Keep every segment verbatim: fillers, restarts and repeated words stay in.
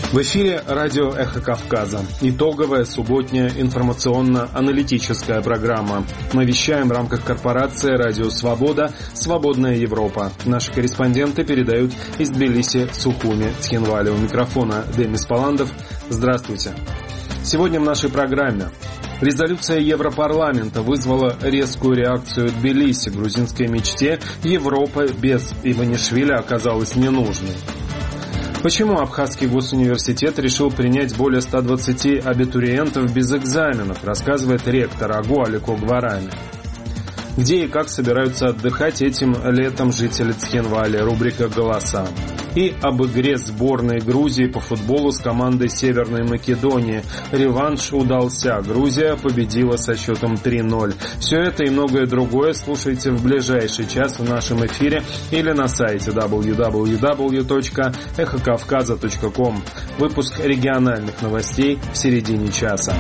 В эфире радио «Эхо Кавказа». Итоговая субботняя информационно-аналитическая программа. Мы вещаем в рамках корпорации «Радио Свобода. Свободная Европа». Наши корреспонденты передают из Тбилиси, Сухуми, Цхинвали. У микрофона Демис Паландов. Здравствуйте. Сегодня в нашей программе. Резолюция Европарламента вызвала резкую реакцию Тбилиси. Грузинской мечте Европа без Иванишвили оказалась ненужной. Почему Абхазский госуниверситет решил принять более ста двадцати абитуриентов без экзаменов, рассказывает ректор АГУ Алико Гварами. Где и как собираются отдыхать этим летом жители Цхинвали, рубрика «Голоса». И об игре сборной Грузии по футболу с командой Северной Македонии. Реванш удался. Грузия победила со счетом три ноль. Все это и многое другое слушайте в ближайший час в нашем эфире или на сайте дабл ю дабл ю дабл ю точка эхо кавказа точка ком. Выпуск региональных новостей в середине часа.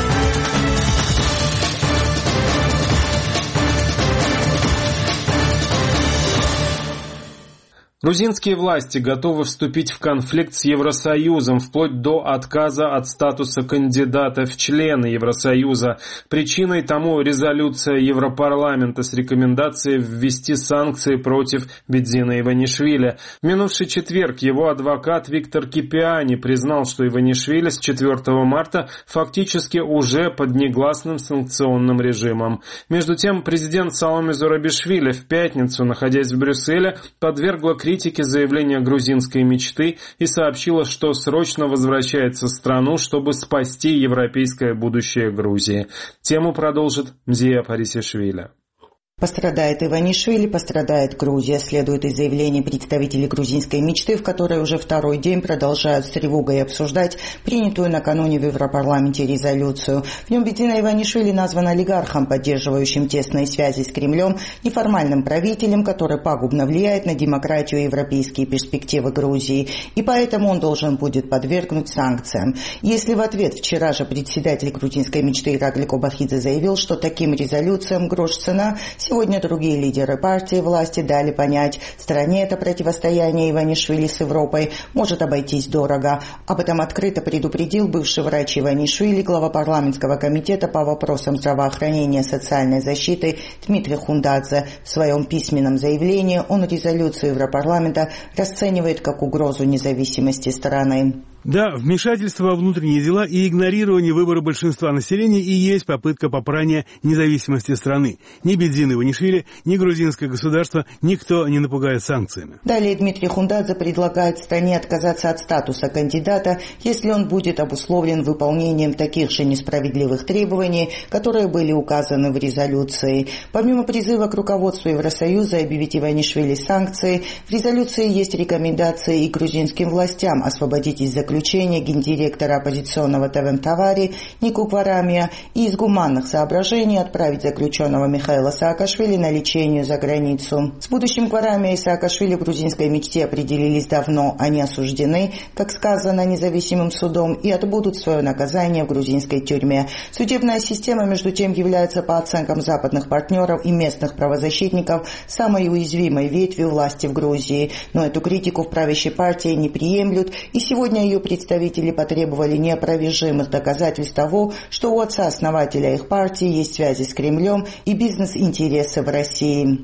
Грузинские власти готовы вступить в конфликт с Евросоюзом вплоть до отказа от статуса кандидата в члены Евросоюза. Причиной тому резолюция Европарламента с рекомендацией ввести санкции против Бедзина Иванишвили. В минувший четверг его адвокат Виктор Кипиани признал, что Иванишвили с четвёртого марта фактически уже под негласным санкционным режимом. Между тем, президент Саломе Зурабишвили в пятницу, находясь в Брюсселе, подвергла критике критики заявления грузинской мечты и сообщила, что срочно возвращается в страну, чтобы спасти европейское будущее Грузии. Тему продолжит Мзия Парисишвили. Пострадает Иванишвили, пострадает Грузия, следует из заявлений представителей грузинской мечты, в которой уже второй день продолжают с тревогой обсуждать принятую накануне в Европарламенте резолюцию. В нем Бедзина Иванишвили назван олигархом, поддерживающим тесные связи с Кремлем, неформальным правителем, который пагубно влияет на демократию и европейские перспективы Грузии, и поэтому он должен будет подвергнуть санкциям. Если в ответ вчера же председатель грузинской мечты Иракли Кобахидзе заявил, что таким резолюциям грош цена, сегодня другие лидеры партии власти дали понять, стране это противостояние Иванишвили с Европой может обойтись дорого. Об этом открыто предупредил бывший врач Иванишвили, глава парламентского комитета по вопросам здравоохранения и социальной защиты Дмитрий Хундадзе. В своем письменном заявлении он резолюцию Европарламента расценивает как угрозу независимости страны. Да, вмешательство во внутренние дела и игнорирование выбора большинства населения и есть попытка попрания независимости страны. Ни Бедзин Иванишвили, ни грузинское государство никто не напугает санкциями. Далее Дмитрий Хундадзе предлагает стране отказаться от статуса кандидата, если он будет обусловлен выполнением таких же несправедливых требований, которые были указаны в резолюции. Помимо призыва к руководству Евросоюза объявить Иванишвили санкции, в резолюции есть рекомендации и грузинским властям освободить из заключения гендиректора оппозиционного ТВМ Тавари Нику Гварамия и из гуманных соображений отправить заключенного Михаила Саакашвили на лечение за границу. С будущим Гварамия и Саакашвили в грузинской мечте определились давно. Они осуждены, как сказано, независимым судом и отбудут свое наказание в грузинской тюрьме. Судебная система, между тем, является по оценкам западных партнеров и местных правозащитников самой уязвимой ветвью власти в Грузии. Но эту критику в правящей партии не приемлют, и сегодня ее представители потребовали неопровержимых доказательств того, что у отца-основателя их партии есть связи с Кремлем и бизнес-интересы в России.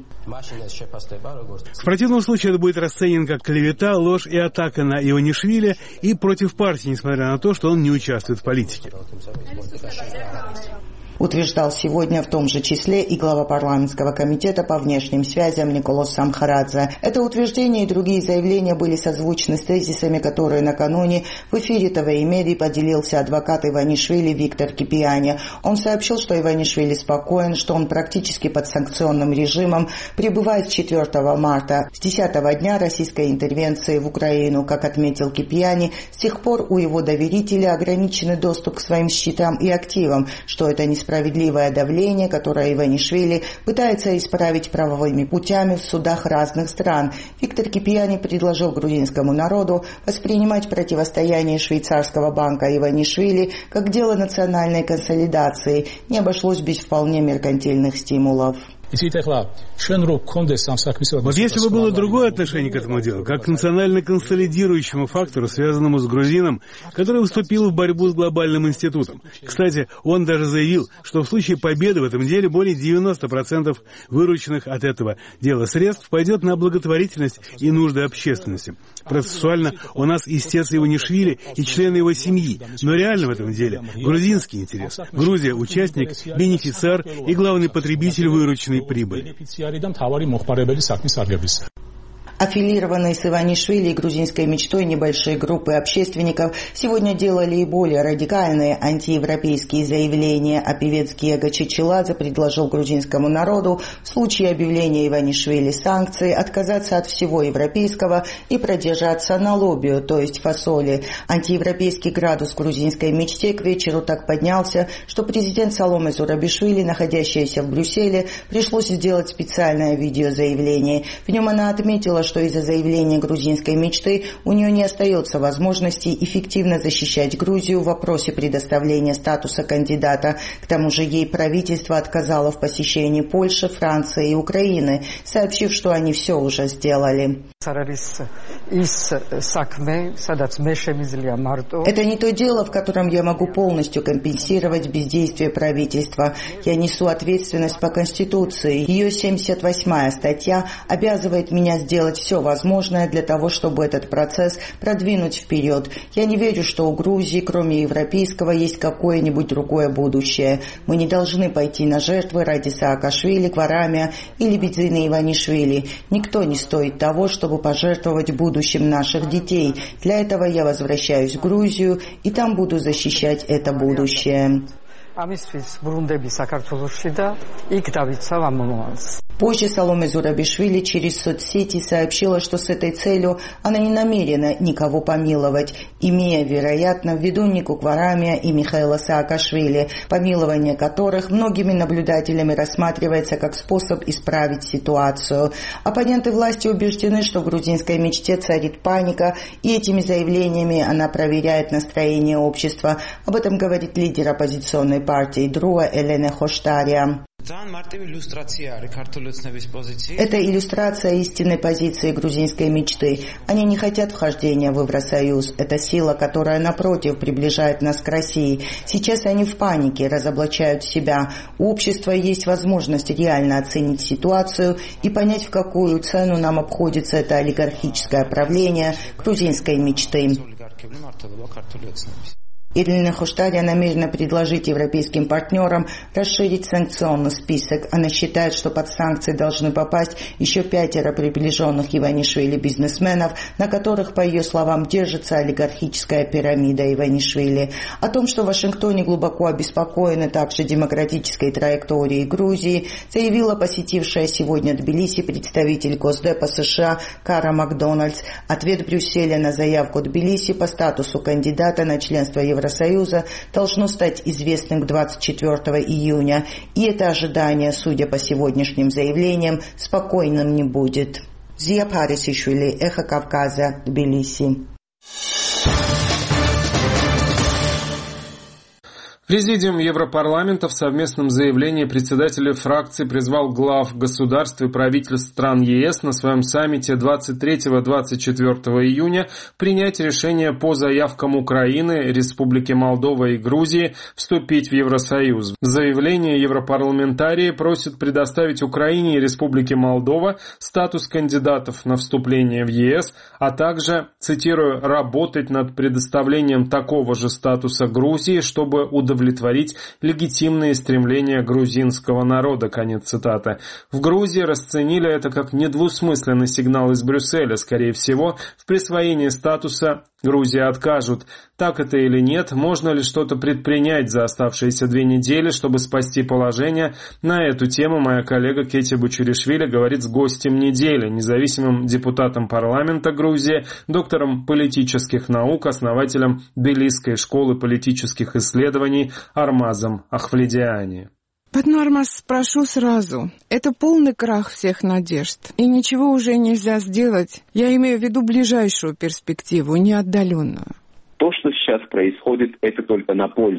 В противном случае это будет расценено как клевета, ложь и атака на Иванишвили и против партии, несмотря на то, что он не участвует в политике. Утверждал сегодня в том же числе и глава парламентского комитета по внешним связям Николос Самхарадзе. Это утверждение и другие заявления были созвучны с тезисами, которые накануне в эфире ТВ Меди поделился адвокат Иванишвили Виктор Кипиани. Он сообщил, что Иванишвили спокоен, что он практически под санкционным режимом пребывает с четвёртого марта, с десятого дня российской интервенции в Украину. Как отметил Кипиани, с тех пор у его доверителя ограниченный доступ к своим счетам и активам, что это не справедливое давление, которое Иванишвили пытается исправить правовыми путями в судах разных стран. Виктор Кипиани предложил грузинскому народу воспринимать противостояние швейцарского банка Иванишвили как дело национальной консолидации. Не обошлось без вполне меркантильных стимулов. Вот если бы было другое отношение к этому делу, как к национально консолидирующему фактору, связанному с грузином, который вступил в борьбу с глобальным институтом. Кстати, он даже заявил, что в случае победы в этом деле более девяносто процентов вырученных от этого дела средств пойдет на благотворительность и нужды общественности. Процессуально у нас истец Иванишвили и члены его семьи, но реально в этом деле грузинский интерес. Грузия – участник, бенефициар и главный потребитель вырученной прибыли. Аффилированные с Иванишвили и грузинской мечтой небольшие группы общественников сегодня делали и более радикальные антиевропейские заявления, а певец Гега Чечеладзе предложил грузинскому народу в случае объявления Иванишвили санкций отказаться от всего европейского и продержаться на лобио, то есть фасоли. Антиевропейский градус в грузинской мечте к вечеру так поднялся, что президент Саломе Зурабишвили, находящаяся в Брюсселе, пришлось сделать специальное видеозаявление. В нем она отметила, что из-за заявления грузинской мечты у нее не остается возможности эффективно защищать Грузию в вопросе предоставления статуса кандидата. К тому же ей правительство отказало в посещении Польши, Франции и Украины, сообщив, что они все уже сделали. Это не то дело, в котором я могу полностью компенсировать бездействие правительства. Я несу ответственность по Конституции. Ее семьдесят восьмая статья обязывает меня сделать все возможное для того, чтобы этот процесс продвинуть вперед. Я не верю, что у Грузии, кроме европейского, есть какое-нибудь другое будущее. Мы не должны пойти на жертвы ради Саакашвили, Кварамия или Бедзины Иванишвили. Никто не стоит того, чтобы пожертвовать будущим наших детей. Для этого я возвращаюсь в Грузию и там буду защищать это будущее. Позже Саломе Зурабишвили через соцсети сообщила, что с этой целью она не намерена никого помиловать, имея, вероятно, в виду Нику Кварамия и Михаила Саакашвили, помилование которых многими наблюдателями рассматривается как способ исправить ситуацию. Оппоненты власти убеждены, что в грузинской мечте царит паника, и этими заявлениями она проверяет настроение общества. Об этом говорит лидер оппозиционной партии ДРУА Элена Хоштария. Это иллюстрация истинной позиции грузинской мечты. Они не хотят вхождения в Евросоюз. Это сила, которая, напротив, приближает нас к России. Сейчас они в панике, разоблачают себя. У общества есть возможность реально оценить ситуацию и понять, в какую цену нам обходится это олигархическое правление грузинской мечты. Ирина Хоштария намерена предложить европейским партнерам расширить санкционный список. Она считает, что под санкции должны попасть еще пятеро приближенных Иванишвили бизнесменов, на которых, по ее словам, держится олигархическая пирамида Иванишвили. О том, что в Вашингтоне глубоко обеспокоены также демократической траекторией Грузии, заявила посетившая сегодня Тбилиси представитель Госдепа США Кара Макдональдс. Ответ Брюсселя на заявку Тбилиси по статусу кандидата на членство Евросоюза Евросоюза должно стать известным к двадцать четвёртого июня, и это ожидание, судя по сегодняшним заявлениям, спокойным не будет. Зия Парисишвили, Эхо Кавказа, Тбилиси. Президиум Европарламента в совместном заявлении председателей фракций призвал глав государств и правительств стран ЕС на своем саммите двадцать третьего — двадцать четвёртого июня принять решение по заявкам Украины, Республики Молдова и Грузии вступить в Евросоюз. В заявлении европарламентарии просят предоставить Украине и Республике Молдова статус кандидатов на вступление в ЕС, а также, цитирую, «работать над предоставлением такого же статуса Грузии, чтобы удовлетворить удовлетворить легитимные стремления грузинского народа». Конец цитаты. В Грузии расценили это как недвусмысленный сигнал из Брюсселя. Скорее всего, в присвоении статуса Грузии откажут. Так это или нет, можно ли что-то предпринять за оставшиеся две недели, чтобы спасти положение? На эту тему моя коллега Кети Бучуришвили говорит с гостем недели, независимым депутатом парламента Грузии, доктором политических наук, основателем Тбилисской школы политических исследований Армазом Ахвледиани. Поднормас, спрошу сразу. Это полный крах всех надежд. И ничего уже нельзя сделать. Я имею в виду ближайшую перспективу, не отдаленную. То, что сейчас происходит, это только на пользу.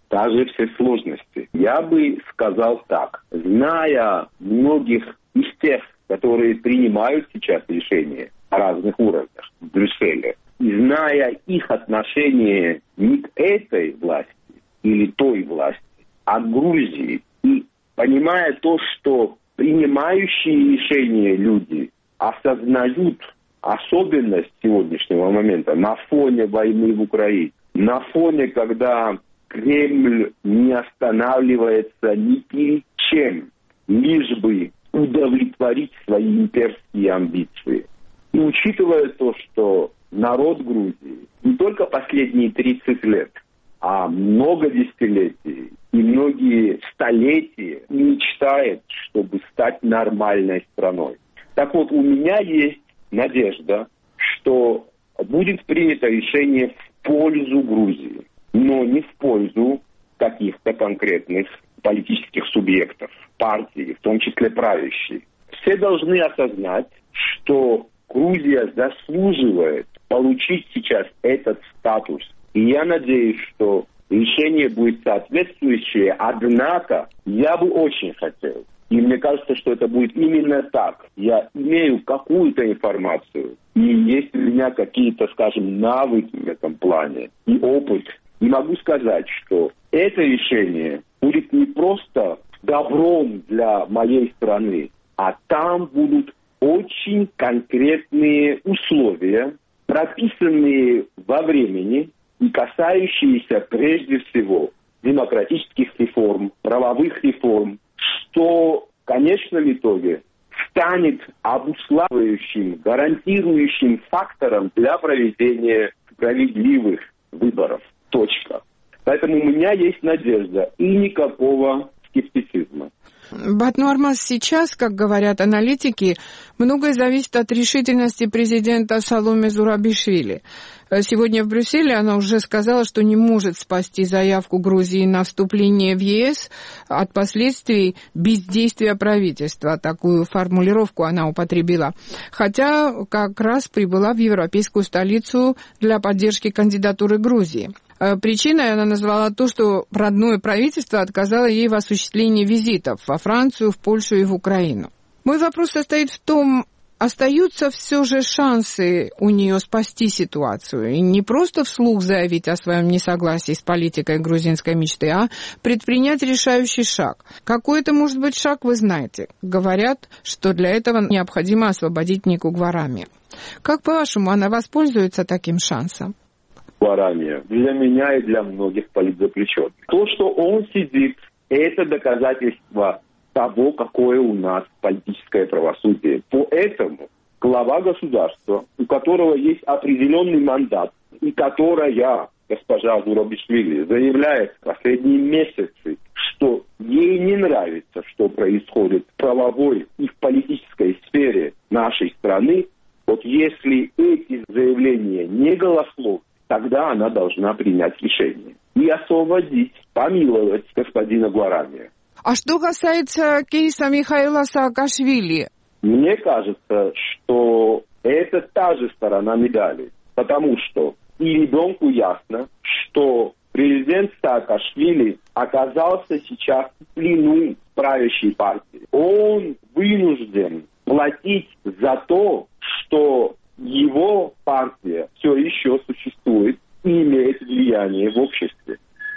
даже все сложности. Я бы сказал так, зная многих из тех, которые принимают сейчас решения на разных уровнях в Брюсселе, и зная их отношение не к этой власти или той власти, а к Грузии, и понимая то, что принимающие решения люди осознают особенность сегодняшнего момента на фоне войны в Украине, на фоне, когда Кремль не останавливается ни перед чем, лишь бы удовлетворить свои имперские амбиции. И учитывая то, что народ Грузии не только последние тридцать лет, а много десятилетий и многие столетия мечтает, чтобы стать нормальной страной. Так вот, у меня есть надежда, что будет принято решение в пользу Грузии, но не в пользу каких-то конкретных политических субъектов, партий, в том числе правящей. Все должны осознать, что Грузия заслуживает получить сейчас этот статус. И я надеюсь, что решение будет соответствующее, однако я бы очень хотел, и мне кажется, что это будет именно так. Я имею какую-то информацию, и есть у меня какие-то, скажем, навыки в этом плане, и опыт. И могу сказать, что это решение будет не просто добром для моей страны, а там будут очень конкретные условия, прописанные во времени и касающиеся прежде всего демократических реформ, правовых реформ, что в конечном итоге станет обуславливающим, гарантирующим фактором для проведения справедливых выборов. Точка. Поэтому у меня есть надежда и никакого скептицизма. Батнуармас, сейчас, как говорят аналитики, многое зависит от решительности президента Саломе Зурабишвили. Сегодня в Брюсселе она уже сказала, что не может спасти заявку Грузии на вступление в ЕС от последствий бездействия правительства. Такую формулировку она употребила. Хотя как раз прибыла в европейскую столицу для поддержки кандидатуры Грузии. Причиной она назвала то, что родное правительство отказало ей в осуществлении визитов во Францию, в Польшу и в Украину. Мой вопрос состоит в том, остаются все же шансы у нее спасти ситуацию и не просто вслух заявить о своем несогласии с политикой грузинской мечты, а предпринять решающий шаг. Какой это может быть шаг, вы знаете. Говорят, что для этого необходимо освободить Нику Гварами. Как, по-вашему, она воспользуется таким шансом? Гварами для меня и для многих политзаключенных. То, что он сидит, это доказательство того, какое у нас политическое правосудие. Поэтому глава государства, у которого есть определенный мандат, и которая, госпожа Зурабишвили, заявляет в последние месяцы, что ей не нравится, что происходит в правовой и в политической сфере нашей страны, вот если эти заявления не голословны, тогда она должна принять решение и освободить, помиловать господина Гварами. А что касается кейса Михаила Саакашвили? Мне кажется, что это та же сторона медали, потому что и ребенку ясно, что президент Саакашвили оказался сейчас в плену правящей партии. Он вынужден платить за то, что его партия все еще существует и имеет влияние в обществе.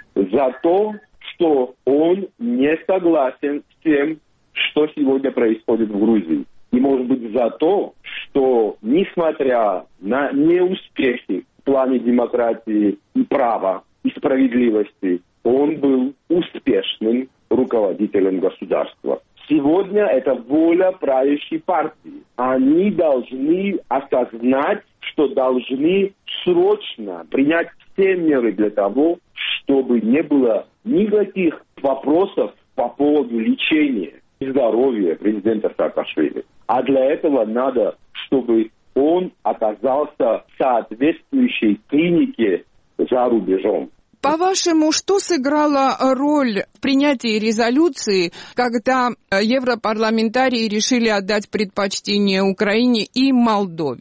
За то, что он не согласен с тем, что сегодня происходит в Грузии. И, может быть, за то, что, несмотря на неуспехи в плане демократии и права, и справедливости, он был успешным руководителем государства. Сегодня это воля правящей партии. Они должны осознать, что должны срочно принять все меры для того, чтобы не было никаких вопросов по поводу лечения и здоровья президента Саакашвили. А для этого надо, чтобы он оказался в соответствующей клинике за рубежом. По-вашему, что сыграло роль в принятии резолюции, когда европарламентарии решили отдать предпочтение Украине и Молдове?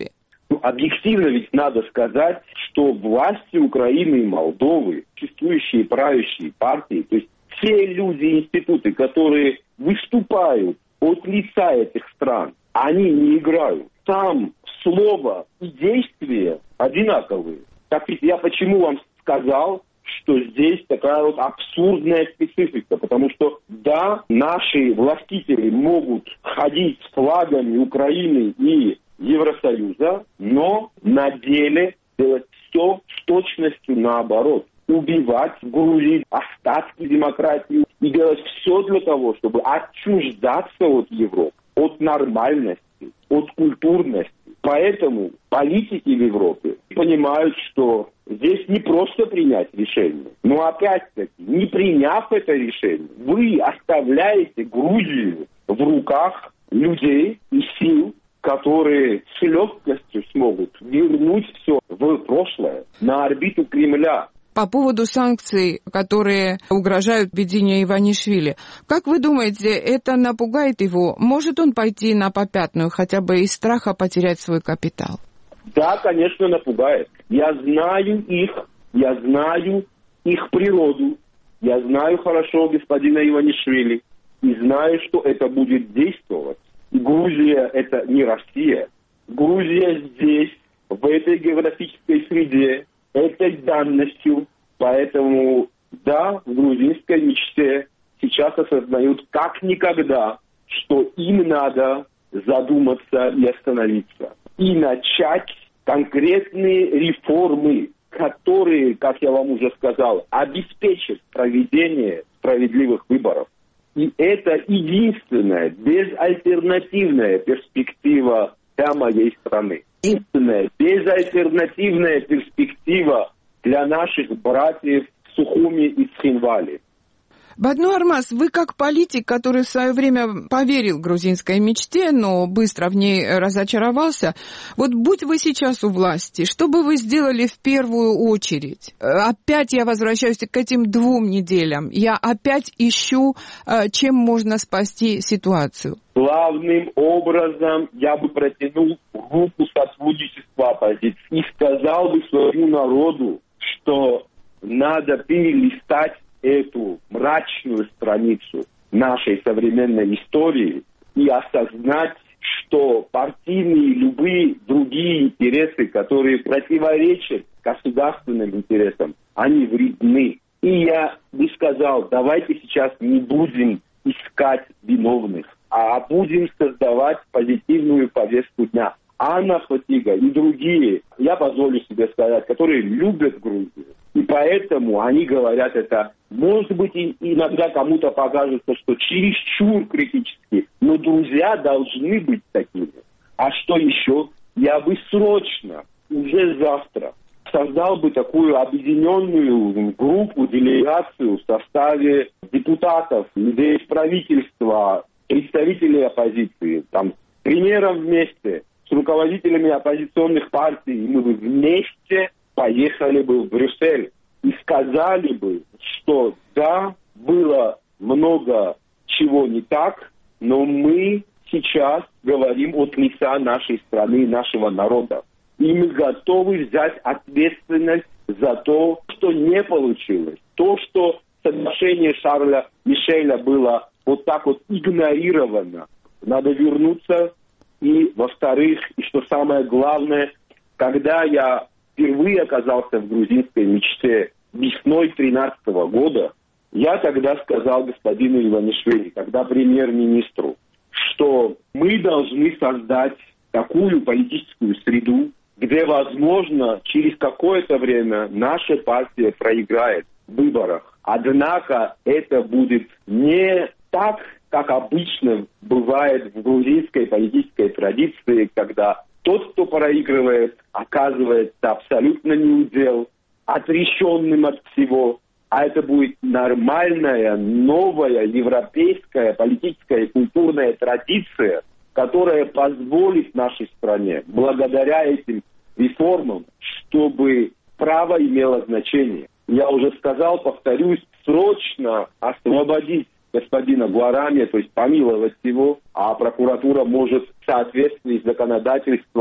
Объективно ведь надо сказать, что власти Украины и Молдовы, существующие правящие партии, то есть все люди и институты, которые выступают от лица этих стран, они не играют. Там слово и действие одинаковые. Так ведь я почему вам сказал, что здесь такая вот абсурдная специфика, потому что, да, наши властители могут ходить с флагами Украины и Евросоюза, но на деле делать все с точностью наоборот. Убивать в Грузии остатки демократии и делать все для того, чтобы отчуждаться от Европы, от нормальности, от культурности. Поэтому политики в Европе понимают, что здесь не просто принять решение, но опять-таки, не приняв это решение, вы оставляете Грузию в руках людей и сил, которые с легкостью смогут вернуть все в прошлое, на орбиту Кремля. По поводу санкций, которые угрожают введению Иванишвили, как вы думаете, это напугает его? Может он пойти на попятную хотя бы из страха потерять свой капитал? Да, конечно, напугает. Я знаю их, я знаю их природу, я знаю хорошо господина Иванишвили и знаю, что это будет действовать. И Грузия – это не Россия. Грузия здесь, в этой географической среде, этой данностью. Поэтому, да, в грузинской мечте сейчас осознают как никогда, что им надо задуматься и остановиться. И начать конкретные реформы, которые, как я вам уже сказал, обеспечат проведение справедливых выборов. И это единственная, безальтернативная перспектива для моей страны. Единственная, безальтернативная перспектива для наших братьев в Сухуми и Цхинвале. Бадну Армаз, вы как политик, который в свое время поверил грузинской мечте, но быстро в ней разочаровался, вот будь вы сейчас у власти, что бы вы сделали в первую очередь? Опять я возвращаюсь к этим двум неделям. Я опять ищу, чем можно спасти ситуацию. Главным образом я бы протянул руку сотрудничества оппозиции и сказал бы своему народу, что надо перелистать эту мрачную страницу нашей современной истории и осознать, что партийные любые другие интересы, которые противоречат государственным интересам, они вредны. И я бы сказал, давайте сейчас не будем искать виновных, а будем создавать позитивную повестку дня. Анна Фатига и другие, я позволю себе сказать, которые любят Грузию. И поэтому они говорят это, может быть, и иногда кому-то покажется, что чересчур критически, но друзья должны быть такими. А что еще? Я бы срочно, уже завтра, создал бы такую объединенную группу, делегацию в составе депутатов, людей из правительства, представителей оппозиции, там, с премьером вместе, с руководителями оппозиционных партий, и мы бы вместе поехали бы в Брюссель и сказали бы, что да, было много чего не так, но мы сейчас говорим от лица нашей страны, нашего народа. И мы готовы взять ответственность за то, что не получилось. То, что соглашение Шарля Мишеля было вот так вот игнорировано. Надо вернуться. И, во-вторых, и что самое главное, когда я впервые оказался в грузинской мечте весной тринадцатого года, я тогда сказал господину Иванишвили, когда премьер-министру, что мы должны создать такую политическую среду, где, возможно, через какое-то время наша партия проиграет в выборах. Однако это будет не так, как обычно бывает в грузинской политической традиции, когда тот, кто проигрывает, оказывается абсолютно неудел, отрешенным от всего. А это будет нормальная, новая, европейская политическая и культурная традиция, которая позволит нашей стране, благодаря этим реформам, чтобы право имело значение. Я уже сказал, повторюсь, срочно освободить господина Гуарами, то есть помиловать его, а прокуратура может в соответствии с законодательством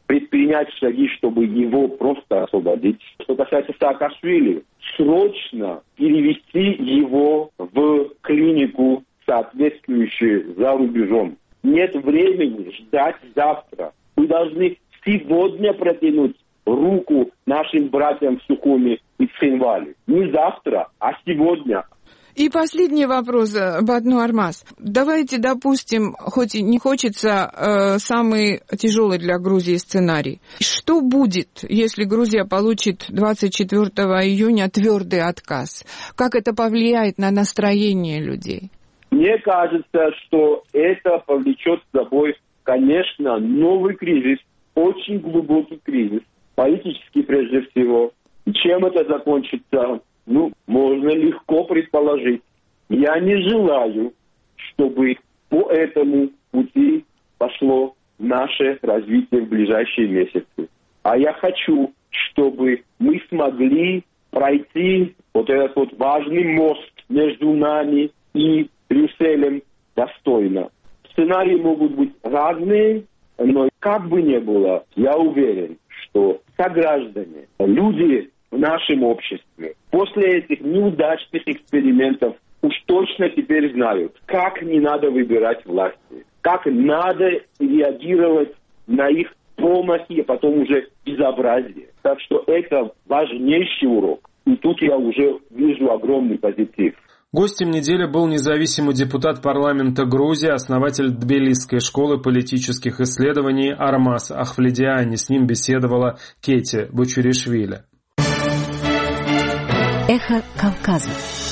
предпринять шаги, чтобы его просто освободить. Что касается Саакашвили, срочно перевести его в клинику, соответствующую за рубежом. Нет времени ждать завтра. Мы должны сегодня протянуть руку нашим братьям в Сухуми и в Цхинвале. Не завтра, а сегодня. И последний вопрос, Батну Армаз. Давайте допустим, хоть и не хочется, э, самый тяжелый для Грузии сценарий. Что будет, если Грузия получит двадцать четвёртого июня твердый отказ? Как это повлияет на настроение людей? Мне кажется, что это повлечет за собой, конечно, новый кризис, очень глубокий кризис, политический прежде всего. И чем это закончится? Ну, можно легко предположить. Я не желаю, чтобы по этому пути пошло наше развитие в ближайшие месяцы. А я хочу, чтобы мы смогли пройти вот этот вот важный мост между нами и Брюсселем достойно. Сценарии могут быть разные, но как бы ни было, я уверен, что сограждане, люди в нашем обществе после этих неудачных экспериментов уж точно теперь знают, как не надо выбирать власти, как надо реагировать на их промахи, а потом уже безобразие. Так что это важнейший урок. И тут я уже вижу огромный позитив. Гостем недели был независимый депутат парламента Грузии, основатель Тбилисской школы политических исследований Армаз Ахвледиани. С ним беседовала Кети Бочуришвили. Эхо Кавказа.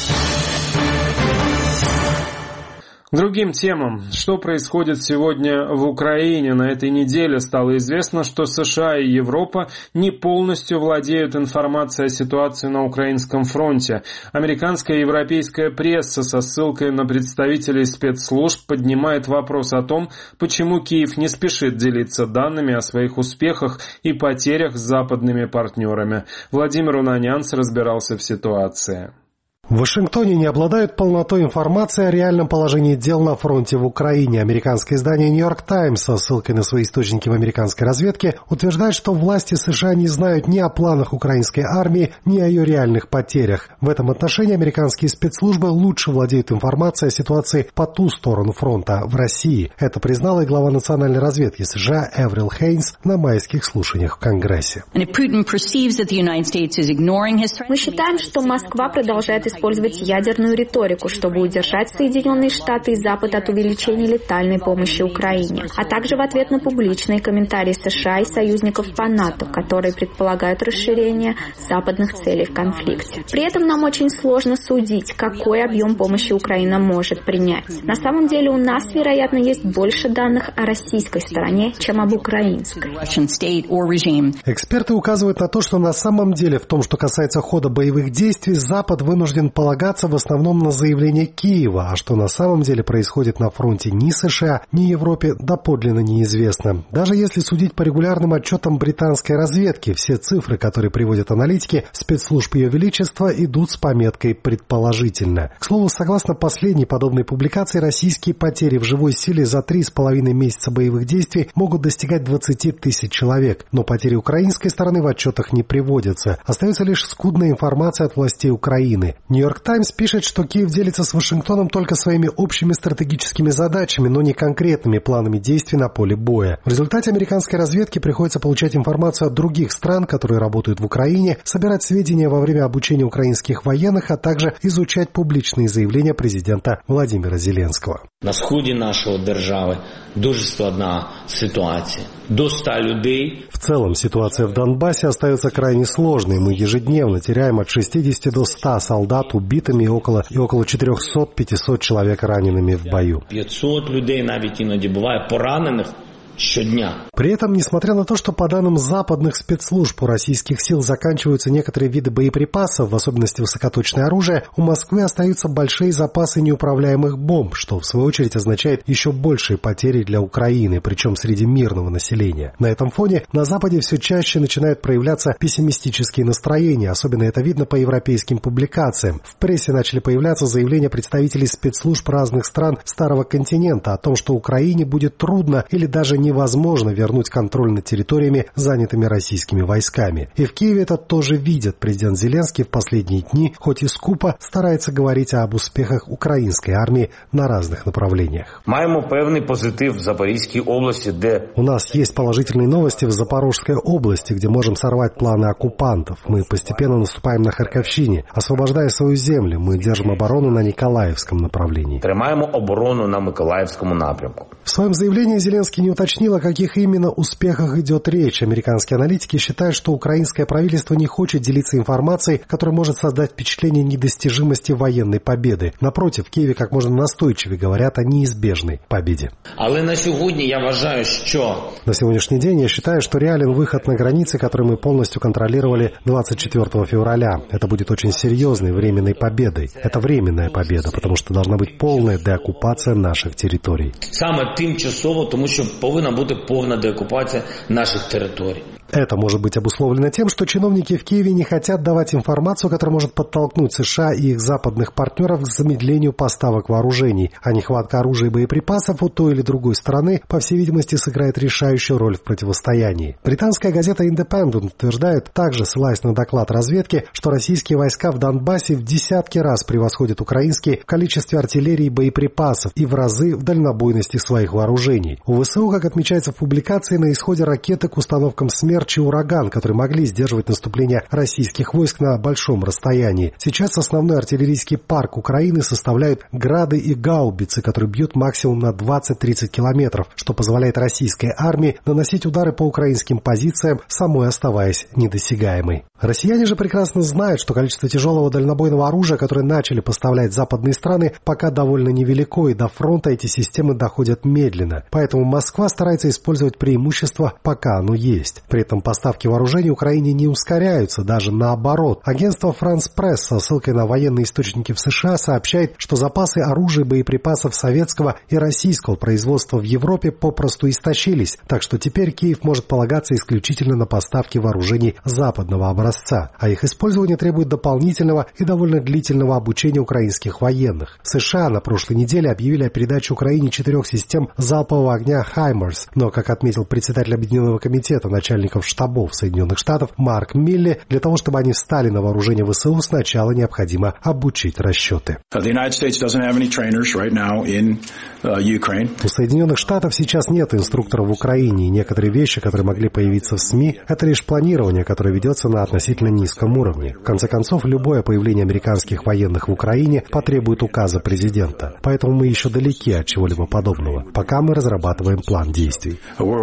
К другим темам. Что происходит сегодня в Украине? На этой неделе стало известно, что США и Европа не полностью владеют информацией о ситуации на украинском фронте. Американская и европейская пресса со ссылкой на представителей спецслужб поднимает вопрос о том, почему Киев не спешит делиться данными о своих успехах и потерях с западными партнерами. Владимир Унанянц разбирался в ситуации. В Вашингтоне не обладают полнотой информации о реальном положении дел на фронте в Украине. Американское издание «Нью-Йорк Таймс» со ссылкой на свои источники в американской разведке утверждает, что власти США не знают ни о планах украинской армии, ни о ее реальных потерях. В этом отношении американские спецслужбы лучше владеют информацией о ситуации по ту сторону фронта, в России. Это признала и глава национальной разведки США Эврил Хейнс на майских слушаниях в Конгрессе. Мы считаем, что Москва продолжает использовать ядерную риторику, чтобы удержать Соединенные Штаты и Запад от увеличения летальной помощи Украине, а также в ответ на публичные комментарии США и союзников по НАТО, которые предполагают расширение западных целей в конфликте. При этом нам очень сложно судить, какой объем помощи Украина может принять. На самом деле у нас, вероятно, есть больше данных о российской стороне, чем об украинской. Эксперты указывают на то, что на самом деле в том, что касается хода боевых действий, Запад вынужден полагаться в основном на заявления Киева, а что на самом деле происходит на фронте ни США, ни Европе доподлинно неизвестно. Даже если судить по регулярным отчетам британской разведки, все цифры, которые приводят аналитики спецслужб Ее Величества, идут с пометкой «предположительно». К слову, согласно последней подобной публикации, российские потери в живой силе за три с половиной месяца боевых действий могут достигать двадцати тысяч человек, но потери украинской стороны в отчетах не приводятся. Остается лишь скудная информация от властей Украины. «Нью-Йорк Таймс» пишет, что Киев делится с Вашингтоном только своими общими стратегическими задачами, но не конкретными планами действий на поле боя. В результате американской разведке приходится получать информацию от других стран, которые работают в Украине, собирать сведения во время обучения украинских военных, а также изучать публичные заявления президента Владимира Зеленского. На сході нашої держави дуже складна ситуація. До ста людей. В целом ситуация в Донбассе остается крайне сложной. Мы ежедневно теряем от шестидесяти до ста солдат убитыми и около, и около четырехсот-пятисот человек ранеными в бою. пятьсот людей навіть іноді буває поранених щодня. При этом, несмотря на то, что по данным западных спецслужб у российских сил заканчиваются некоторые виды боеприпасов, в особенности высокоточное оружие, у Москвы остаются большие запасы неуправляемых бомб, что в свою очередь означает еще большие потери для Украины, причем среди мирного населения. На этом фоне на Западе все чаще начинают проявляться пессимистические настроения, особенно это видно по европейским публикациям. В прессе начали появляться заявления представителей спецслужб разных стран Старого континента о том, что Украине будет трудно или даже не невозможно вернуть контроль над территориями, занятыми российскими войсками. И в Киеве это тоже видят. Президент Зеленский в последние дни, хоть и скупо, старается говорить об успехах украинской армии на разных направлениях. Маємо певний позитив в Запорізькій області, де... У нас есть положительные новости в Запорожской области, где можем сорвать планы оккупантов. Мы постепенно наступаем на Харьковщине, освобождая свою землю. Мы держим оборону на Николаевском направлении. Тримаємо оборону на Миколаївському напрямку. В своем заявлении Зеленский не уточнил, о каких именно успехах идет речь. Американские аналитики считают, что украинское правительство не хочет делиться информацией, которая может создать впечатление недостижимости военной победы. Напротив, в Киеве как можно настойчивее говорят о неизбежной победе. Але на сьогодні я вважаю, що... На сегодняшний день я считаю, что реален выход на границы, которые мы полностью контролировали двадцать четвёртого февраля. Это будет очень серьезной временной победой. Это временная победа, потому что должна быть полная деоккупация наших территорий. Саме тимчасово, тому що повинна бути повна деоккупація наших територій. Это может быть обусловлено тем, что чиновники в Киеве не хотят давать информацию, которая может подтолкнуть США и их западных партнеров к замедлению поставок вооружений, а нехватка оружия и боеприпасов у той или другой страны, по всей видимости, сыграет решающую роль в противостоянии. Британская газета Independent утверждает, также ссылаясь на доклад разведки, что российские войска в Донбассе в десятки раз превосходят украинские в количестве артиллерии и боеприпасов и в разы в дальнобойности своих вооружений. У ВСУ, как отмечается в публикации, на исходе ракеты к установкам «Смерч» и «Ураган», которые могли сдерживать наступление российских войск на большом расстоянии. Сейчас основной артиллерийский парк Украины составляют «Грады» и «Гаубицы», которые бьют максимум на двадцать-тридцать километров, что позволяет российской армии наносить удары по украинским позициям, самой оставаясь недосягаемой. Россияне же прекрасно знают, что количество тяжелого дальнобойного оружия, которое начали поставлять западные страны, пока довольно невелико, и до фронта эти системы доходят медленно. Поэтому Москва старается использовать преимущество, пока оно есть. При этом поставки вооружений Украине не ускоряются, даже наоборот. Агентство France Press со ссылкой на военные источники в США сообщает, что запасы оружия и боеприпасов советского и российского производства в Европе попросту истощились, так что теперь Киев может полагаться исключительно на поставки вооружений западного образца, а их использование требует дополнительного и довольно длительного обучения украинских военных. США на прошлой неделе объявили о передаче Украине четырех систем залпового огня «Хаймарс», но, как отметил председатель Объединенного комитета начальников штабов Соединенных Штатов Марк Милли, для того, чтобы они встали на вооружение ВСУ, сначала необходимо обучить расчеты. У Соединенных Штатов сейчас нет инструкторов в Украине, и некоторые вещи, которые могли появиться в СМИ, это лишь планирование, которое ведется на относительно низком уровне. В конце концов, любое появление американских военных в Украине потребует указа президента. Поэтому мы еще далеки от чего-либо подобного, пока мы разрабатываем план действий.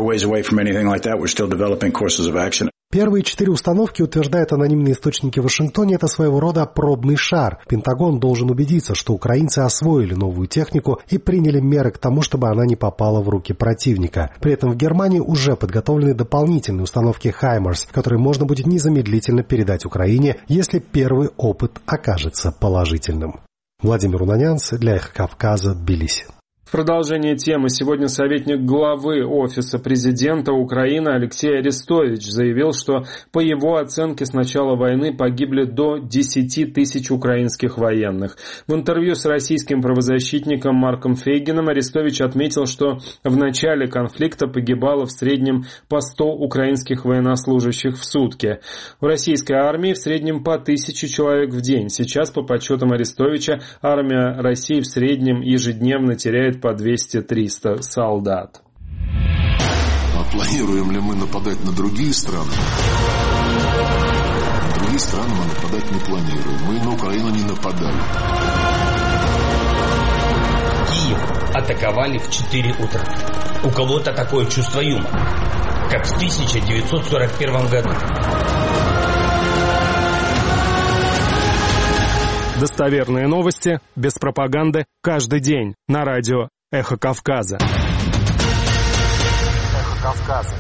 Первые четыре установки, утверждают анонимные источники в Вашингтоне, это своего рода пробный шар. Пентагон должен убедиться, что украинцы освоили новую технику и приняли меры к тому, чтобы она не попала в руки противника. При этом в Германии уже подготовлены дополнительные установки «Хаймарс», которые можно будет незамедлительно передать Украине, если первый опыт окажется положительным. Владимир Унанянц для «Эхо Кавказа», Тбилиси. В продолжение темы сегодня советник главы Офиса президента Украины Алексей Арестович заявил, что по его оценке с начала войны погибли до десяти тысяч украинских военных. В интервью с российским правозащитником Марком Фейгином Арестович отметил, что в начале конфликта погибало в среднем по сто украинских военнослужащих в сутки. В российской армии в среднем по тысяче человек в день. Сейчас, по подсчетам Арестовича, армия России в среднем ежедневно теряет по двести-триста солдат. А планируем ли мы нападать на другие страны? На другие страны мы нападать не планируем. Мы на Украину не нападали. Киев атаковали в четыре утра. У кого-то такое чувство юмора, как в тысяча девятьсот сорок первом году. Достоверные новости, без пропаганды, каждый день на радио «Эхо Кавказа». «Эхо Кавказа».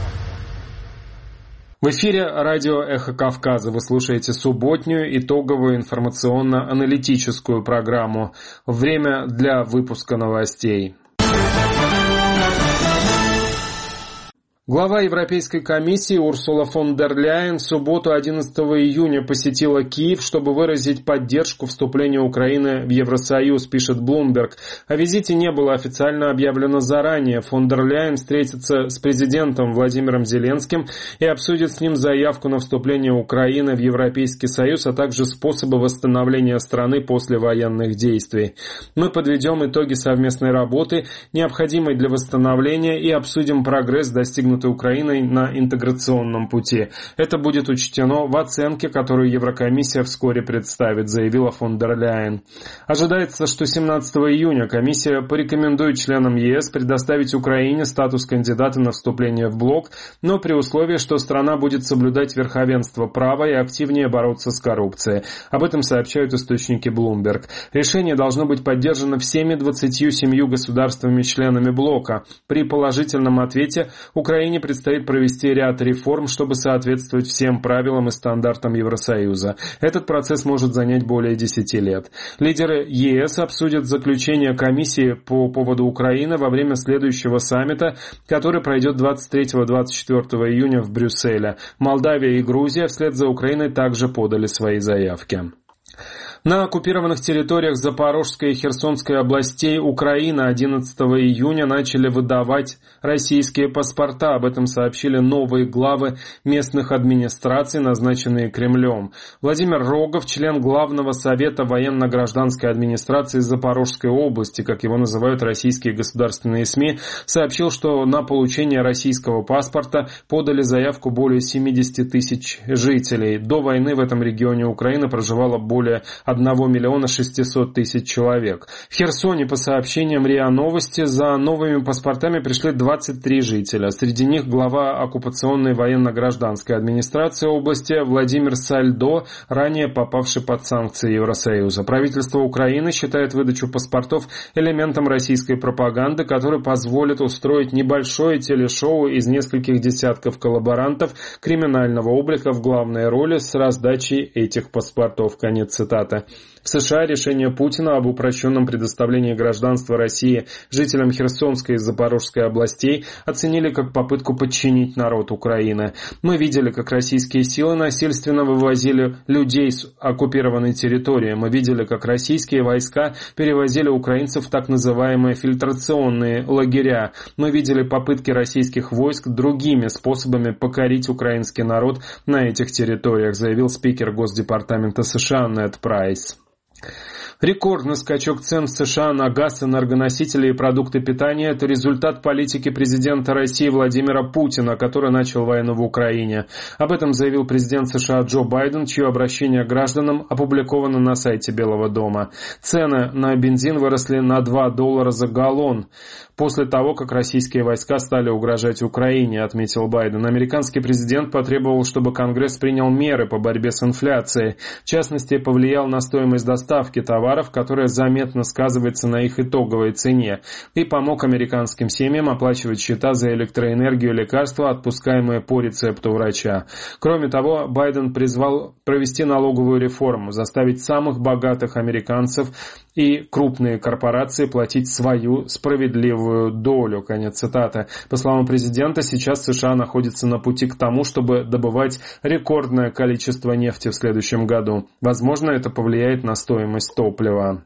В эфире радио «Эхо Кавказа». Вы слушаете субботнюю итоговую информационно-аналитическую программу. Время для выпуска новостей. Глава Европейской комиссии Урсула фон дер Ляйен в субботу одиннадцатого июня посетила Киев, чтобы выразить поддержку вступлению Украины в Евросоюз, пишет Bloomberg. О визите не было официально объявлено заранее. Фон дер Ляйен встретится с президентом Владимиром Зеленским и обсудит с ним заявку на вступление Украины в Европейский Союз, а также способы восстановления страны после военных действий. Мы подведем итоги совместной работы, необходимой для восстановления, и обсудим прогресс, достигнутый Украиной на интеграционном пути. Это будет учтено в оценке, которую Еврокомиссия вскоре представит, заявила фон дер Ляйен. Ожидается, что семнадцатого июня комиссия порекомендует членам ЕС предоставить Украине статус кандидата на вступление в блок, но при условии, что страна будет соблюдать верховенство права и активнее бороться с коррупцией. Об этом сообщают источники Bloomberg. Решение должно быть поддержано всеми двадцатью семью государствами-членами блока. При положительном ответе Украине предстоит провести ряд реформ, чтобы соответствовать всем правилам и стандартам Евросоюза. Этот процесс может занять более десяти лет. Лидеры ЕС обсудят заключение комиссии по поводу Украины во время следующего саммита, который пройдет двадцать третьего — двадцать четвёртого июня в Брюсселе. Молдавия и Грузия вслед за Украиной также подали свои заявки. На оккупированных территориях Запорожской и Херсонской областей Украины одиннадцатого июня начали выдавать российские паспорта. Об этом сообщили новые главы местных администраций, назначенные Кремлем. Владимир Рогов, член Главного совета военно-гражданской администрации Запорожской области, как его называют российские государственные СМИ, сообщил, что на получение российского паспорта подали заявку более семидесяти тысяч жителей. До войны в этом регионе Украины проживало более одного миллиона шестисот тысяч человек. В Херсоне, по сообщениям РИА Новости, за новыми паспортами пришли двадцать три жителя. Среди них глава оккупационной военно-гражданской администрации области Владимир Сальдо, ранее попавший под санкции Евросоюза. Правительство Украины считает выдачу паспортов элементом российской пропаганды, который позволит устроить небольшое телешоу из нескольких десятков коллаборантов криминального облика в главной роли с раздачей этих паспортов. Конец цитаты. В США решение Путина об упрощенном предоставлении гражданства России жителям Херсонской и Запорожской областей оценили как попытку подчинить народ Украины. Мы видели, как российские силы насильственно вывозили людей с оккупированной территории. Мы видели, как российские войска перевозили украинцев в так называемые фильтрационные лагеря. Мы видели попытки российских войск другими способами покорить украинский народ на этих территориях, заявил спикер Госдепартамента США Нед Прайс. Рекордный скачок цен в США на газ, энергоносители и продукты питания – это результат политики президента России Владимира Путина, который начал войну в Украине. Об этом заявил президент США Джо Байден, чье обращение к гражданам опубликовано на сайте Белого дома. Цены на бензин выросли на два доллара за галлон после того, как российские войска стали угрожать Украине, отметил Байден. Американский президент потребовал, чтобы Конгресс принял меры по борьбе с инфляцией. В частности, повлиял на стоимость доставки товаров, которая заметно сказывается на их итоговой цене, и помог американским семьям оплачивать счета за электроэнергию и лекарства, отпускаемые по рецепту врача. Кроме того, Байден призвал провести налоговую реформу, заставить самых богатых американцев и крупные корпорации платить свою справедливую долю. Конец цитаты. По словам президента, сейчас США находится на пути к тому, чтобы добывать рекордное количество нефти в следующем году. Возможно, это повлияет на стоимость топлива.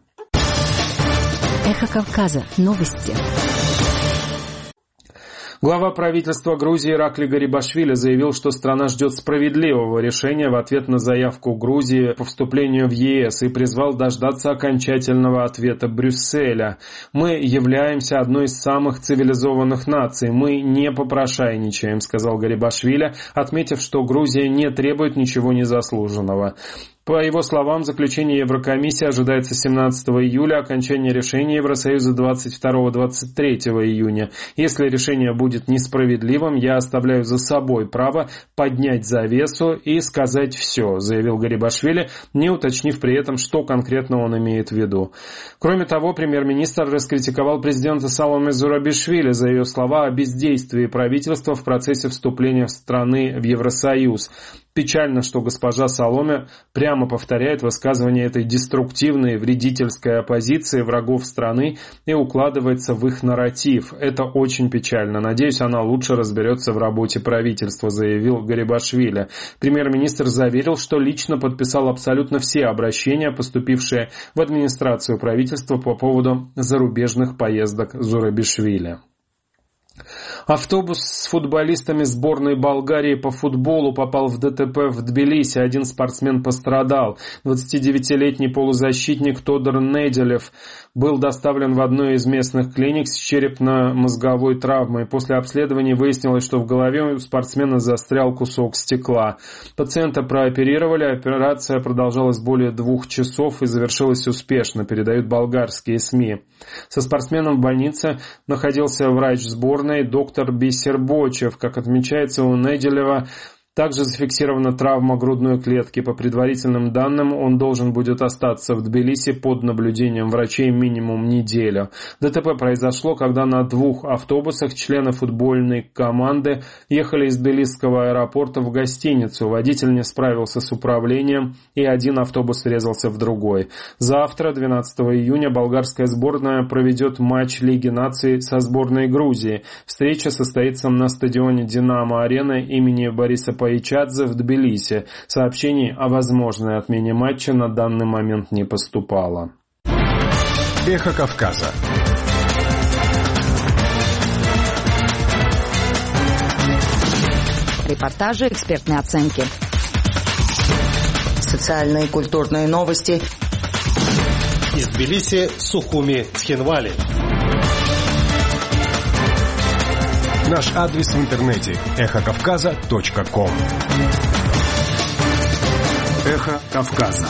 Эхо Кавказа. Новости. Глава правительства Грузии Иракли Гарибашвили заявил, что страна ждет справедливого решения в ответ на заявку Грузии по вступлению в ЕС и призвал дождаться окончательного ответа Брюсселя. «Мы являемся одной из самых цивилизованных наций. Мы не попрошайничаем», — сказал Гарибашвили, отметив, что Грузия не требует ничего незаслуженного. По его словам, заключение Еврокомиссии ожидается семнадцатого июля, окончание решения Евросоюза двадцать второго — двадцать третьего июня. Если решение будет несправедливым, я оставляю за собой право поднять завесу и сказать все, заявил Гарибашвили, не уточнив при этом, что конкретно он имеет в виду. Кроме того, премьер-министр раскритиковал президента Саломе Зурабишвили за ее слова о бездействии правительства в процессе вступления страны в Евросоюз. Печально, что госпожа Саломе прямо повторяет высказывания этой деструктивной, вредительской оппозиции врагов страны и укладывается в их нарратив. Это очень печально. Надеюсь, она лучше разберется в работе правительства, заявил Гарибашвили. Премьер-министр заверил, что лично подписал абсолютно все обращения, поступившие в администрацию правительства по поводу зарубежных поездок Зурабишвили. Автобус с футболистами сборной Болгарии по футболу попал в ДТП в Тбилиси. Один спортсмен пострадал. двадцатидевятилетний полузащитник Тодор Неделев был доставлен в одну из местных клиник с черепно-мозговой травмой. После обследования выяснилось, что в голове у спортсмена застрял кусок стекла. Пациента прооперировали. Операция продолжалась более двух часов и завершилась успешно, передают болгарские СМИ. Со спортсменом в больнице находился врач сборной доктор Бисербочев. Как отмечается, у Неделева также зафиксирована травма грудной клетки. По предварительным данным, он должен будет остаться в Тбилиси под наблюдением врачей минимум неделю. ДТП произошло, когда на двух автобусах члены футбольной команды ехали из Тбилисского аэропорта в гостиницу. Водитель не справился с управлением, и один автобус врезался в другой. Завтра, двенадцатого июня, болгарская сборная проведет матч Лиги наций со сборной Грузии. Встреча состоится на стадионе «Динамо-арена» имени Бориса Пайчадзе в Тбилиси. Сообщений о возможной отмене матча на данный момент не поступало. Эхо Кавказа. Репортажи, экспертные оценки. Социальные и культурные новости. Из Тбилиси, Сухуми, Цхинвали. Наш адрес в интернете эхо кавказа точка ком. Эхо Кавказа.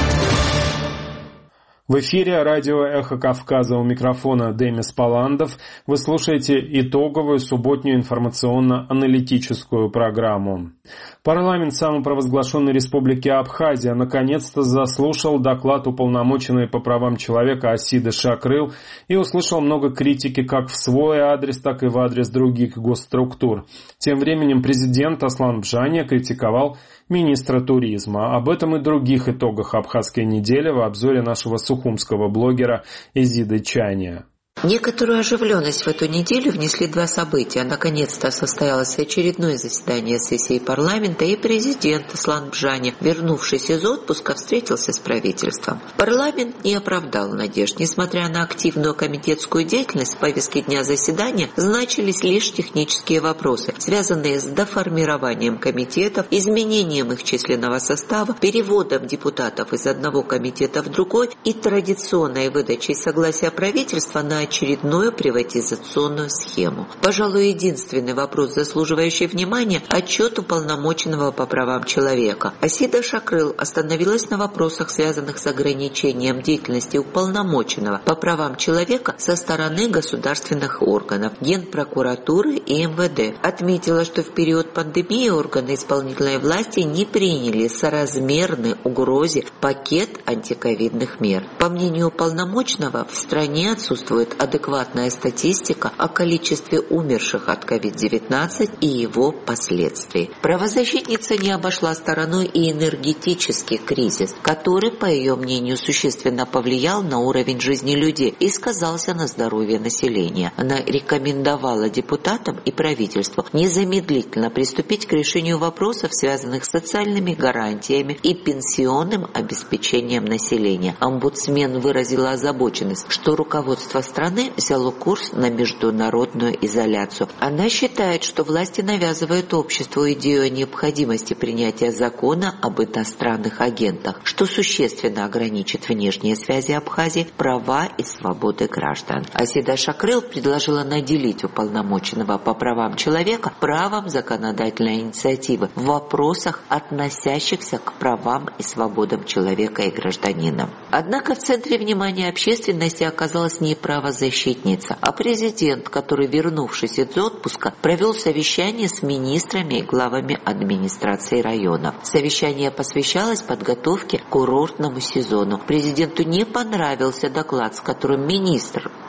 В эфире радио «Эхо Кавказа», у микрофона Демис Паландов. Вы слушаете итоговую субботнюю информационно-аналитическую программу. Парламент самопровозглашенной республики Абхазия наконец-то заслушал доклад уполномоченной по правам человека Асиды Шакрыл и услышал много критики как в свой адрес, так и в адрес других госструктур. Тем временем президент Аслан Бжания критиковал министра туризма. Об этом и других итогах абхазской недели в обзоре нашего сухумского блогера Изиды Чания. Некоторую оживленность в эту неделю внесли два события. Наконец-то состоялось очередное заседание сессии парламента, и президент Аслан Бжания, вернувшись из отпуска, встретился с правительством. Парламент не оправдал надежд. Несмотря на активную комитетскую деятельность, в повестке дня заседания значились лишь технические вопросы, связанные с доформированием комитетов, изменением их численного состава, переводом депутатов из одного комитета в другой и традиционной выдачей согласия правительства на очередную приватизационную схему. Пожалуй, единственный вопрос, заслуживающий внимания – отчет уполномоченного по правам человека. Асида Шакрыл остановилась на вопросах, связанных с ограничением деятельности уполномоченного по правам человека со стороны государственных органов, Генпрокуратуры и эм вэ дэ. Отметила, что в период пандемии органы исполнительной власти не приняли соразмерный угрозе пакет антиковидных мер. По мнению уполномоченного, в стране отсутствует адекватная статистика о количестве умерших от ковид девятнадцать и его последствий. Правозащитница не обошла стороной и энергетический кризис, который, по ее мнению, существенно повлиял на уровень жизни людей и сказался на здоровье населения. Она рекомендовала депутатам и правительству незамедлительно приступить к решению вопросов, связанных с социальными гарантиями и пенсионным обеспечением населения. Омбудсмен выразила озабоченность, что руководство страны взяло курс на международную изоляцию. Она считает, что власти навязывают обществу идею о необходимости принятия закона об иностранных агентах, что существенно ограничит внешние связи Абхазии, права и свободы граждан. Асида Шакрыл предложила наделить уполномоченного по правам человека правом законодательной инициативы в вопросах, относящихся к правам и свободам человека и гражданина. Однако в центре внимания общественности оказалась не правозащитница, а президент, который, вернувшись из отпуска, провел совещание с министрами и главами администрации районов. Совещание посвящалось подготовке к курортному сезону. Президенту не понравился доклад, с которым министр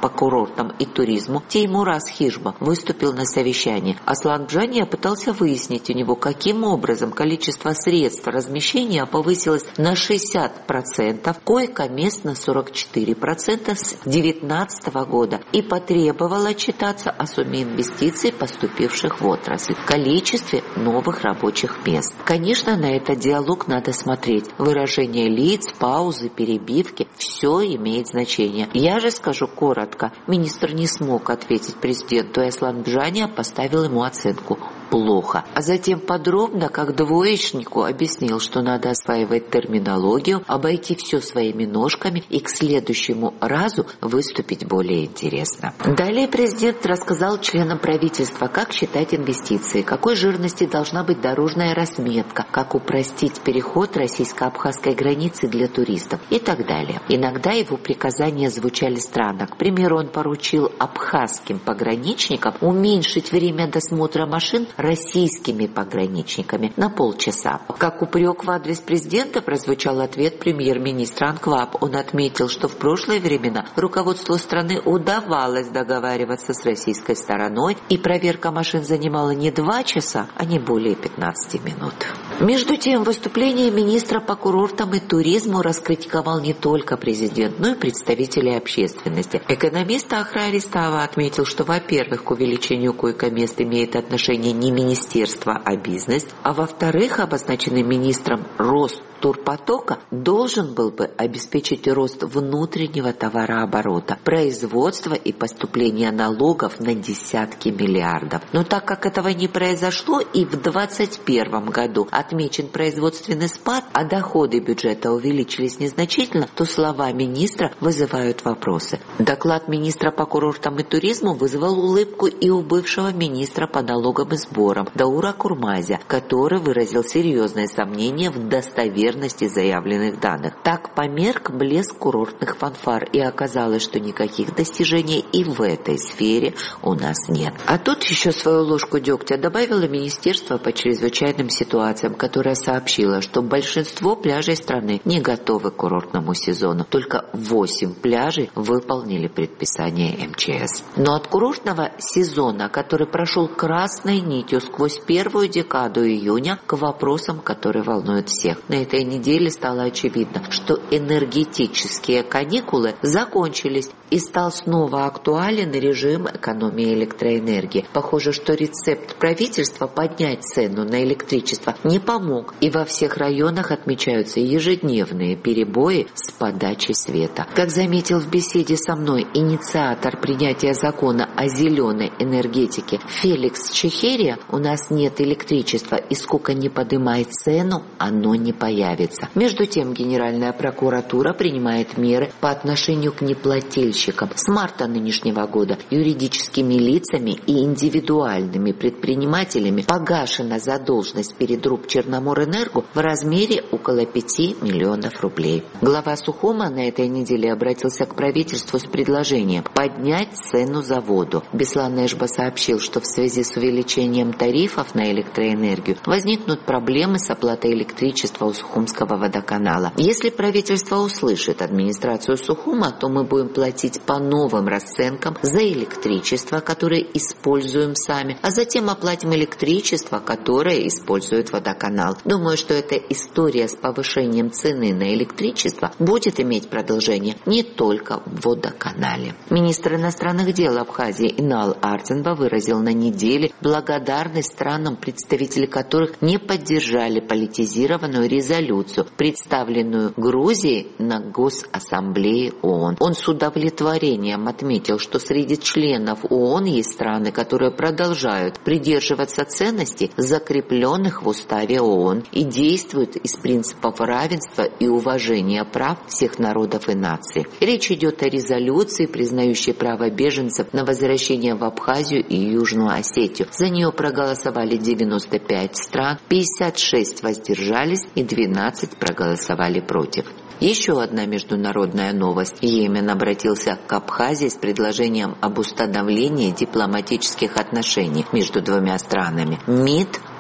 по курортам и туризму Теймураз Хижба выступил на совещании. Аслан Бжания пытался выяснить у него, каким образом количество средств размещения повысилось на шестьдесят процентов, койко-мест на сорок четыре процента с две тысячи девятнадцатого года и потребовал отчитаться о сумме инвестиций, поступивших в отрасль, количестве новых рабочих мест. Конечно, на этот диалог надо смотреть. Выражение лиц, паузы, перебивки – все имеет значение. Я же скажу коротко. Министр не смог ответить президенту, и Аслан Бжания поставил ему оценку плохо. А затем подробно, как двоечнику, объяснил, что надо осваивать терминологию, обойти все своими ножками и к следующему разу выступить более интересно. Далее президент рассказал членам правительства, как считать инвестиции, какой жирности должна быть дорожная разметка, как упростить переход российско-абхазской границы для туристов и так далее. Иногда его приказания звучали странно. К примеру, он поручил абхазским пограничникам уменьшить время досмотра машин российскими пограничниками на полчаса. Как упрек в адрес президента прозвучал ответ премьер-министра Анкваб. Он отметил, что в прошлые времена руководству страны удавалось договариваться с российской стороной, и проверка машин занимала не два часа, а не более пятнадцати минут. Между тем, выступление министра по курортам и туризму раскритиковал не только президент, но и представители общественности. Экономист Ахра Аристава отметил, что, во-первых, к увеличению койко-мест имеет отношение не министерство, а бизнес, а во-вторых, обозначенный министром рост турпотока должен был бы обеспечить рост внутреннего товарооборота, производства и поступления налогов на десятки миллиардов. Но так как этого не произошло и в двадцать первом году отмечен производственный спад, а доходы бюджета увеличились незначительно, то слова министра вызывают вопросы. Доклад министра по курортам и туризму вызвал улыбку и у бывшего министра по налогам и сборам Даура Курмазя, который выразил серьезные сомнения в достоверности заявленных данных. Так померк блеск курортных фанфар, и оказалось, что никаких достижений и в этой сфере у нас нет. А тут еще свою ложку дегтя добавило Министерство по чрезвычайным ситуациям, которое сообщило, что большинство пляжей страны не готовы к курортному сезону. Только восемь пляжей выполнили предписание эм че эс. Но от курортного сезона, который прошел красной нитью сквозь первую декаду июня, к вопросам, которые волнуют всех. На этой неделе стало очевидно, что энергетические каникулы закончились и стал снова актуален режим экономии электроэнергии. Похоже, что рецепт правительства поднять цену на электричество не помог, и во всех районах отмечаются ежедневные перебои с подачей света. Как заметил в беседе со мной инициатор принятия закона о зеленой энергетике Феликс Чехерия, у нас нет электричества, и сколько ни подымай цену, оно не появится. Между тем, Генеральная прокуратура принимает меры по отношению к неплательщикам. С марта нынешнего года юридическими лицами и индивидуальными предпринимателями погашена задолженность перед РУП Черноморэнерго в размере около пяти миллионов рублей. Глава Сухума на этой неделе обратился к правительству с предложением поднять цену за воду. Беслан Эшба сообщил, что в связи с увеличением тарифов на электроэнергию возникнут проблемы с оплатой электричества у Сухумского водоканала. Если правительство услышит администрацию Сухума, то мы будем платить по новым расценкам за электричество, которое используем сами, а затем оплатим электричество, которое использует водоканал. Думаю, что эта история с повышением цены на электричество будет иметь продолжение не только в водоканале. Министр иностранных дел Абхазии Инал Артенба выразил на неделе благодарность странам, представители которых не поддержали политизированную резолюцию, представленную Грузией на Госассамблее ООН. Он с удовлетворением отметил, что среди членов ООН есть страны, которые продолжают придерживаться ценностей, закрепленных в уставе ООН, и действуют из принципов равенства и уважения прав всех народов и наций. Речь идет о резолюции, признающей право беженцев на возвращение в Абхазию и Южную Осетию. За нее проголосовали девяносто пять стран, пятьдесят шесть воздержались и двенадцать проголосовали против. Еще одна международная новость. Йемен обратился к Абхазии с предложением об установлении дипломатических отношений между двумя странами. МИД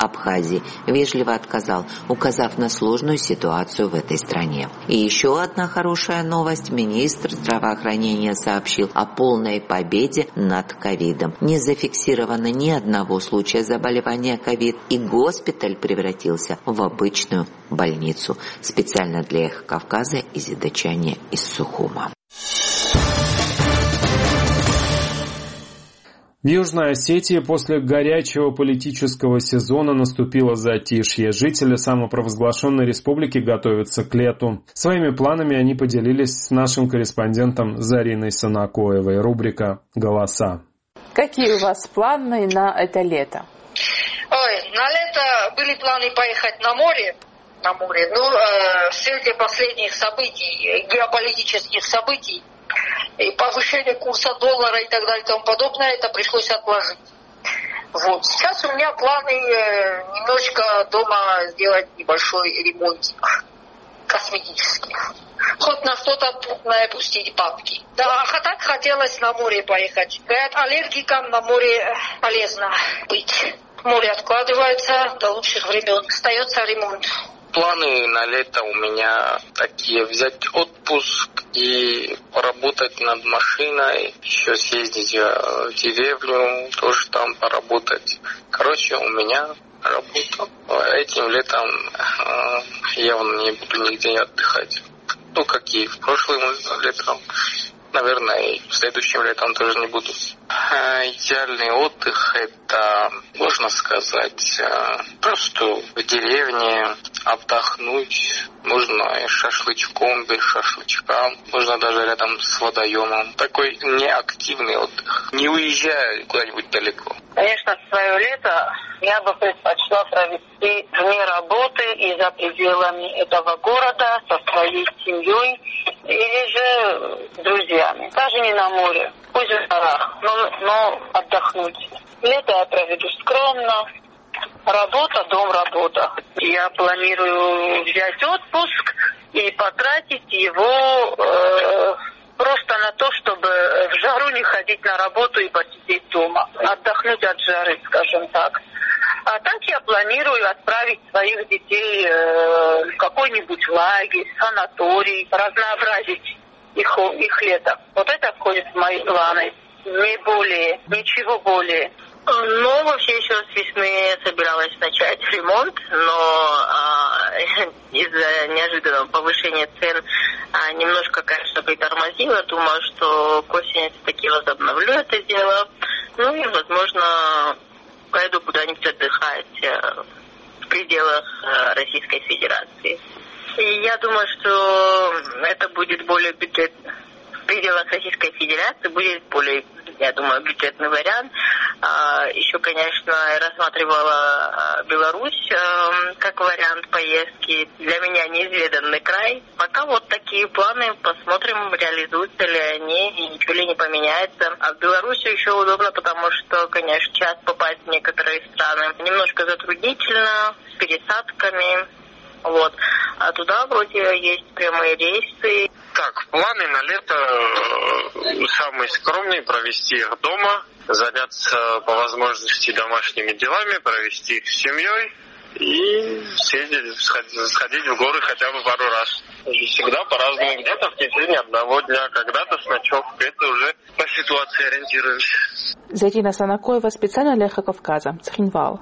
Абхазии вежливо отказал, указав на сложную ситуацию в этой стране. И еще одна хорошая новость. Министр здравоохранения сообщил о полной победе над ковидом. Не зафиксировано ни одного случая заболевания ковид, и госпиталь превратился в обычную больницу. Специально для Эхо Кавказа из Идачани из Сухума. В Южной Осетии после горячего политического сезона наступило затишье. Жители самопровозглашенной республики готовятся к лету. Своими планами они поделились с нашим корреспондентом Зариной Санакоевой. Рубрика «Голоса». Какие у вас планы на это лето? Ой, на лето были планы поехать на море. На море. Ну, э, в свете последних событий, геополитических событий, и повышение курса доллара и так далее и тому подобное, это пришлось отложить. Вот. Сейчас у меня планы э, немножко дома сделать небольшой ремонтик косметический. Хоть на что-то путное пустить бабки. Да, а так хотелось на море поехать. Говорят, аллергикам на море полезно быть. Море откладывается до лучших времен. Остается ремонт. Планы на лето у меня такие: взять отпуск и поработать над машиной, еще съездить в деревню, тоже там поработать. Короче, у меня работа. Этим летом явно не буду нигде отдыхать. Ну, как и в прошлым летом. Наверное, и следующим летом тоже не буду. Идеальный отдых — это, можно сказать, просто в деревне отдохнуть. Можно и шашлычком, без шашлычка. Можно даже рядом с водоемом. Такой неактивный отдых. Не уезжая куда-нибудь далеко. Конечно, свое лето я бы предпочла провести вне работы и за пределами этого города со своей семьей или же с друзьями. Даже не на море, пусть в горах, но, но отдохнуть. Лето я проведу скромно. Работа, дом, работа. Я планирую взять отпуск и потратить его э, просто на то, чтобы в жару не ходить на работу и посидеть дома. Отдохнуть от жары, скажем так. А так я планирую отправить своих детей э, в какой-нибудь лагерь, санаторий, разнообразить их, их лето. Вот это входит в мои планы. Не более, ничего более. Ну, вообще еще с весны собиралась начать ремонт, но а, из-за неожиданного повышения цен а, немножко, конечно, притормозила. Думаю, что к осени все-таки возобновлю это дело. Ну и, возможно, пойду куда-нибудь отдыхать а, в пределах а, Российской Федерации. И я думаю, что это будет более бюджетно. В пределах Российской Федерации будет более, я думаю, бюджетный вариант. Еще, конечно, я рассматривала Беларусь как вариант поездки. Для меня неизведанный край. Пока вот такие планы. Посмотрим, реализуются ли они и ничего ли не поменяется. А в Беларуси еще удобно, потому что, конечно, час попасть в некоторые страны немножко затруднительно, с пересадками. Вот. А туда вроде есть прямые рейсы. Так, планы на лето самые скромные: провести их дома, заняться по возможности домашними делами, провести их с семьей и съездить, сходить, сходить в горы хотя бы пару раз. Всегда по-разному. Где-то в течение одного дня, когда-то с ночевкой. Это уже по ситуации ориентируемся. Зарина Санакоева специально для Эхо Кавказа. Цхинвал.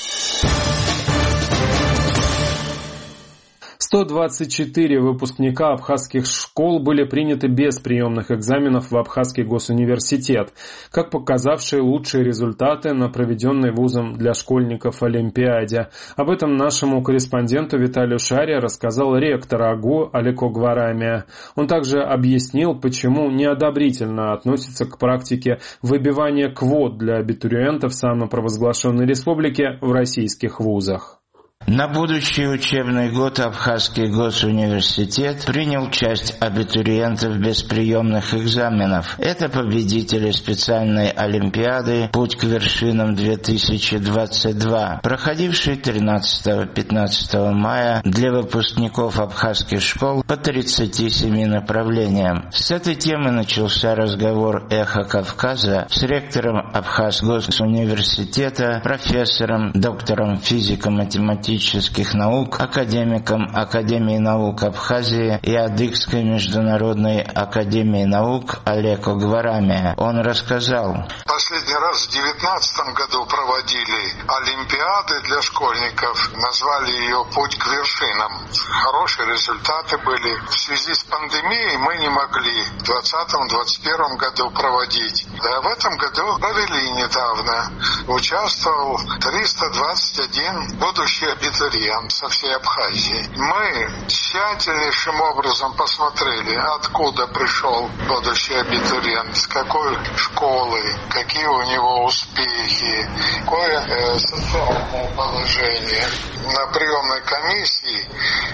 сто двадцать четыре выпускника абхазских школ были приняты без приемных экзаменов в Абхазский госуниверситет, как показавшие лучшие результаты на проведенной вузом для школьников Олимпиаде. Об этом нашему корреспонденту Виталию Шаре рассказал ректор АГУ Алеко Гварамия. Он также объяснил, почему неодобрительно относится к практике выбивания квот для абитуриентов самопровозглашенной республики в российских вузах. На будущий учебный год Абхазский госуниверситет принял часть абитуриентов без приемных экзаменов. Это победители специальной олимпиады «Путь к вершинам-две тысячи двадцать два», проходившей тринадцатого-пятнадцатого мая для выпускников абхазских школ по тридцати семи направлениям. С этой темы начался разговор «Эхо Кавказа» с ректором Абхазского госуниверситета, профессором, доктором физико-математических наук, академиком Академии наук Абхазии и Адыгской международной академии наук Олеко Гварами. Он рассказал: Последний раз в девятнадцатом году проводили олимпиады для школьников, назвали ее «Путь к вершинам». Хорошие результаты были. В связи с пандемией мы не могли в двадцатом-двадцать первом году проводить. Да, в этом году провели недавно. Участвовал триста двадцать один будущий абитуриент со всей Абхазии. Мы тщательнейшим образом посмотрели, откуда пришел будущий абитуриент, с какой школы, какие у него успехи, какое э, социальное положение. На приемной комиссии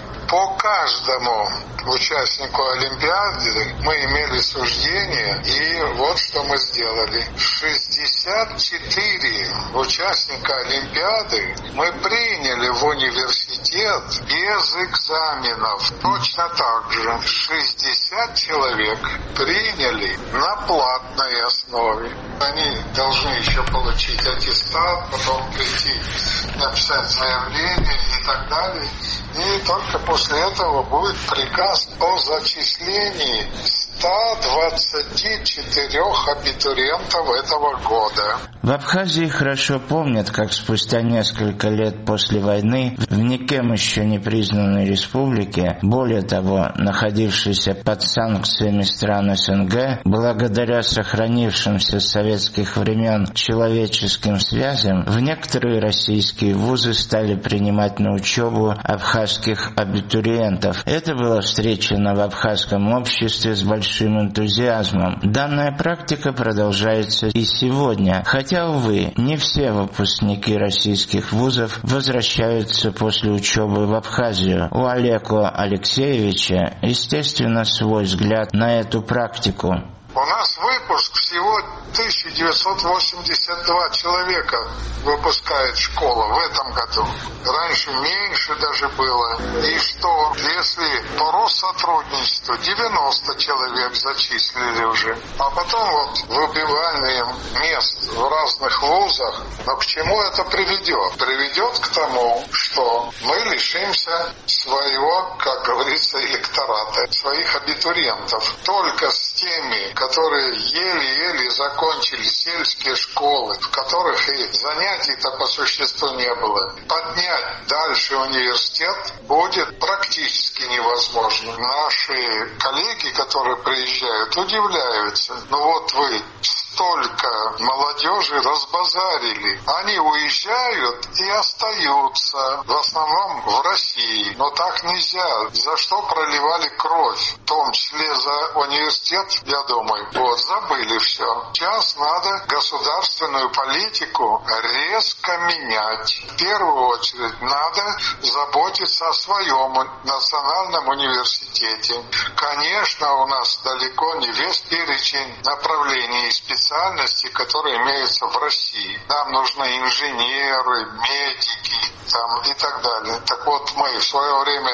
по каждому участнику Олимпиады мы имели суждение, и вот что мы сделали. шестьдесят четыре участника Олимпиады мы приняли в университет без экзаменов. Точно так же шестьдесят человек приняли на платной основе. Они должны еще получить аттестат, потом прийти, написать заявление и так далее. И только после этого будет приказ о зачислении ста двадцати четырёх абитуриентов этого года. В Абхазии хорошо помнят, как спустя несколько лет после войны в никем еще не признанной республике, более того, находившейся под санкциями стран СНГ, благодаря сохранившимся с советских времен человеческим связям, в некоторые российские вузы стали принимать на учебу абхазских абитуриентов. Это было встречено в абхазском обществе с большим энтузиазмом. Данная практика продолжается и сегодня, хотя, увы, не все выпускники российских вузов возвращаются после учебы в Абхазию. У Олеко Алексеевича, естественно, свой взгляд на эту практику. У нас выпуск всего тысяча девятьсот восемьдесят два человека выпускает школа в этом году. Раньше меньше даже было. И что, если по Россотрудничеству девяносто человек зачислили уже, а потом вот выбивание мест в разных вузах, но к чему это приведет? Приведет к тому, что мы лишимся своего, как говорится, электората, своих абитуриентов. Только с теми, которые еле-еле закончили сельские школы, в которых и занятий-то по существу не было. Поднять дальше университет будет практически невозможно. Наши коллеги, которые приезжают, удивляются. Ну вот вы столько молодежи разбазарили. Они уезжают и остаются, в основном в России. Но так нельзя. За что проливали кровь? В том числе за университет, я думаю. Вот, забыли все. Сейчас надо государственную политику резко менять. В первую очередь надо заботиться о своем национальном университете. Конечно, у нас далеко не весь перечень направлений и специальностей, которые имеются в России. Нам нужны инженеры, медики там, и так далее. Так вот, мы в свое время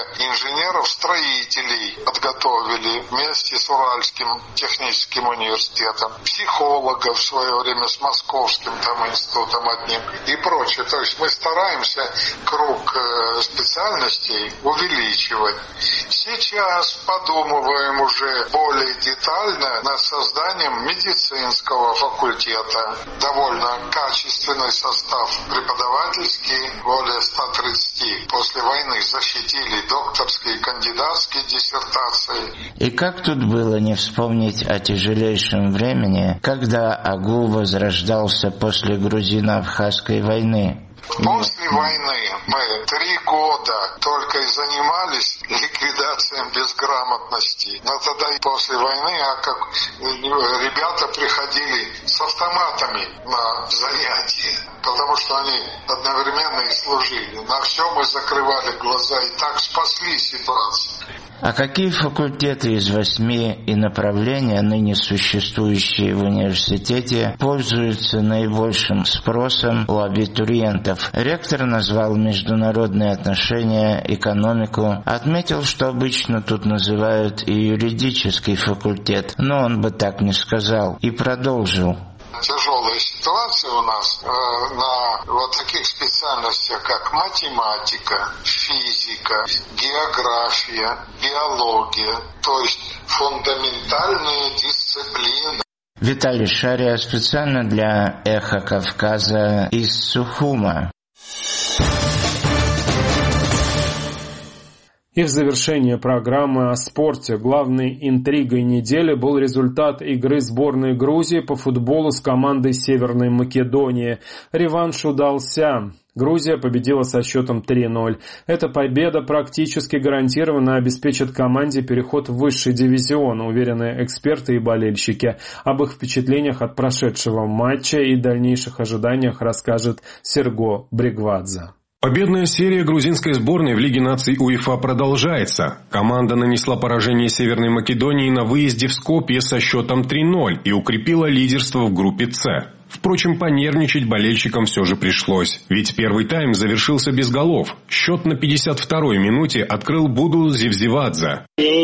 инженеров-строителей подготовили вместе с Уральским техническим университетом, психологов в свое время с Московским там институтом одним и прочее. То есть мы стараемся круг э, специальностей увеличивать. Сейчас подумываем уже более детально над созданием медицинского факультета. Довольно качественный состав преподавательский, более ста тридцати. После войны защитили докторские и кандидатские диссертации. И как тут было не вспомнить о тяжелейшем времени, когда АГУ возрождался после грузино-абхазской войны? После войны мы три года только и занимались ликвидацией безграмотности. Но тогда и после войны, а как ребята приходили с автоматами на занятия, потому что они одновременно и служили. На все мы закрывали глаза и так спасли ситуацию. А какие факультеты из восьми и направления, ныне существующие в университете, пользуются наибольшим спросом у абитуриентов? Ректор назвал международные отношения, экономику, отметил, что обычно тут называют и юридический факультет, но он бы так не сказал, и продолжил. Тяжелая ситуация у нас э, на вот таких специальностях, как математика, физика, география, биология, то есть фундаментальные дисциплины. Виталий Шария специально для «Эхо Кавказа» из Сухума. И в завершение программы о спорте главной интригой недели был результат игры сборной Грузии по футболу с командой Северной Македонии. Реванш удался. Грузия победила со счетом три ноль. Эта победа практически гарантированно обеспечит команде переход в высший дивизион, уверены эксперты и болельщики. Об их впечатлениях от прошедшего матча и дальнейших ожиданиях расскажет Серго Бригвадзе. Победная серия грузинской сборной в Лиге наций УЕФА продолжается. Команда нанесла поражение Северной Македонии на выезде в Скопье со счетом три ноль и укрепила лидерство в группе «С». Впрочем, понервничать болельщикам все же пришлось. Ведь первый тайм завершился без голов. Счет на пятьдесят второй минуте открыл Буду Зевзевадзе.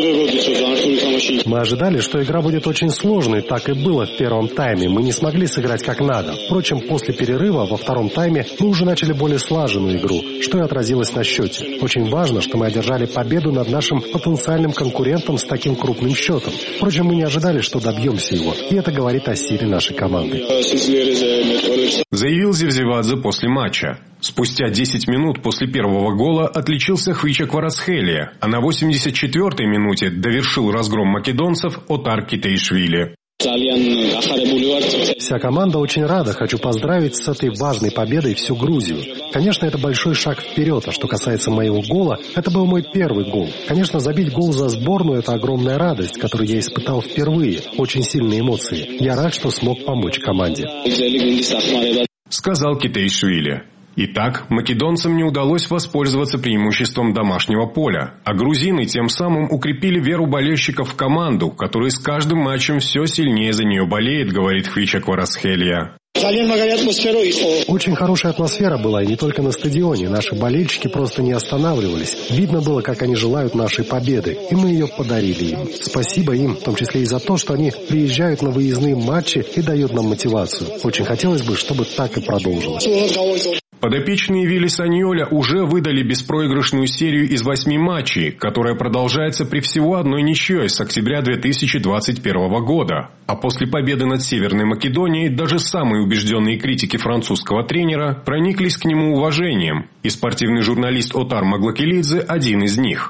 Мы ожидали, что игра будет очень сложной, так и было в первом тайме. Мы не смогли сыграть как надо. Впрочем, после перерыва во втором тайме мы уже начали более слаженную игру, что и отразилось на счете. Очень важно, что мы одержали победу над нашим потенциальным конкурентом с таким крупным счетом. Впрочем, мы не ожидали, что добьемся его. И это говорит о силе нашей команды. Заявил Зевзевадзе после матча. Спустя десять минут после первого гола отличился Хвича Кварацхелия, а на восемьдесят четвёртой минуте довершил разгром македонцев Отар Китеишвили. Вся команда очень рада. Хочу поздравить с этой важной победой всю Грузию. Конечно, это большой шаг вперед. А что касается моего гола, это был мой первый гол. Конечно, забить гол за сборную – это огромная радость, которую я испытал впервые. Очень сильные эмоции. Я рад, что смог помочь команде. Сказал Китеишвили. Итак, македонцам не удалось воспользоваться преимуществом домашнего поля, а грузины тем самым укрепили веру болельщиков в команду, которая с каждым матчем все сильнее за нее болеет, говорит Хвича Кварацхелия. Очень хорошая атмосфера была, и не только на стадионе. Наши болельщики просто не останавливались. Видно было, как они желают нашей победы, и мы ее подарили им. Спасибо им, в том числе и за то, что они приезжают на выездные матчи и дают нам мотивацию. Очень хотелось бы, чтобы так и продолжилось. Подопечные Вилли Саньоля уже выдали беспроигрышную серию из восьми матчей, которая продолжается при всего одной ничьей с октября две тысячи двадцать первого года. А после победы над Северной Македонией даже самые убежденные критики французского тренера прониклись к нему уважением, и спортивный журналист Отар Маглакелидзе один из них.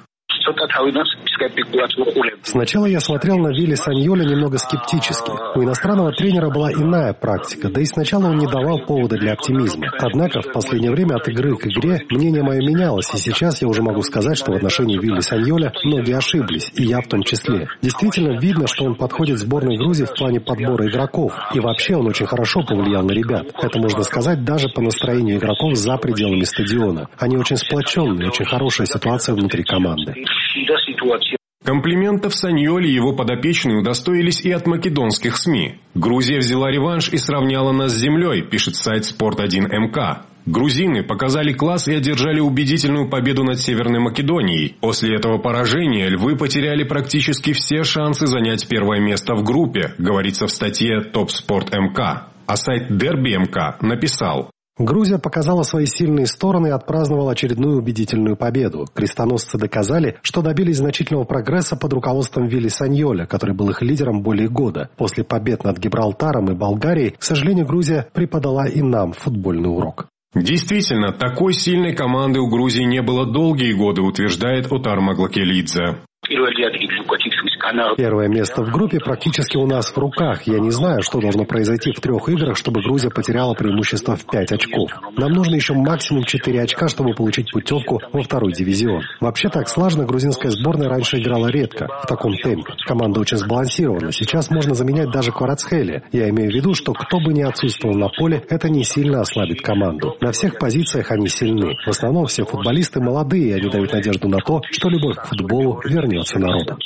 Сначала я смотрел на Вилли Саньоля немного скептически. У иностранного тренера была иная практика, да и сначала он не давал повода для оптимизма. Однако в последнее время от игры к игре мнение мое менялось, и сейчас я уже могу сказать, что в отношении Вилли Саньоля многие ошиблись, и я в том числе. Действительно видно, что он подходит сборной Грузии в плане подбора игроков, и вообще он очень хорошо повлиял на ребят. Это можно сказать даже по настроению игроков за пределами стадиона. Они очень сплоченные, очень хорошая ситуация внутри команды. Комплиментов Саньоли и его подопечные удостоились и от македонских СМИ. Грузия взяла реванш и сравняла нас с землей, пишет сайт спорт один эм ка. Грузины показали класс и одержали убедительную победу над Северной Македонией. После этого поражения львы потеряли практически все шансы занять первое место в группе, говорится в статье топ спорт точка эм ка. А сайт Дерби точка эм ка написал: Грузия показала свои сильные стороны и отпраздновала очередную убедительную победу. Крестоносцы доказали, что добились значительного прогресса под руководством Вилли Саньоля, который был их лидером более года. После побед над Гибралтаром и Болгарией, к сожалению, Грузия преподала и нам футбольный урок. Действительно, такой сильной команды у Грузии не было долгие годы, утверждает Отар Маглакелидзе. Первое место в группе практически у нас в руках. Я не знаю, что должно произойти в трех играх, чтобы Грузия потеряла преимущество в пять очков. Нам нужно еще максимум четыре очка, чтобы получить путевку во второй дивизион. Вообще так слаженно грузинская сборная раньше играла редко, в таком темпе. Команда очень сбалансирована. Сейчас можно заменять даже Кварацхелия. Я имею в виду, что кто бы ни отсутствовал на поле, это не сильно ослабит команду. На всех позициях они сильны. В основном все футболисты молодые, и они дают надежду на то, что любовь к футболу вернется народу.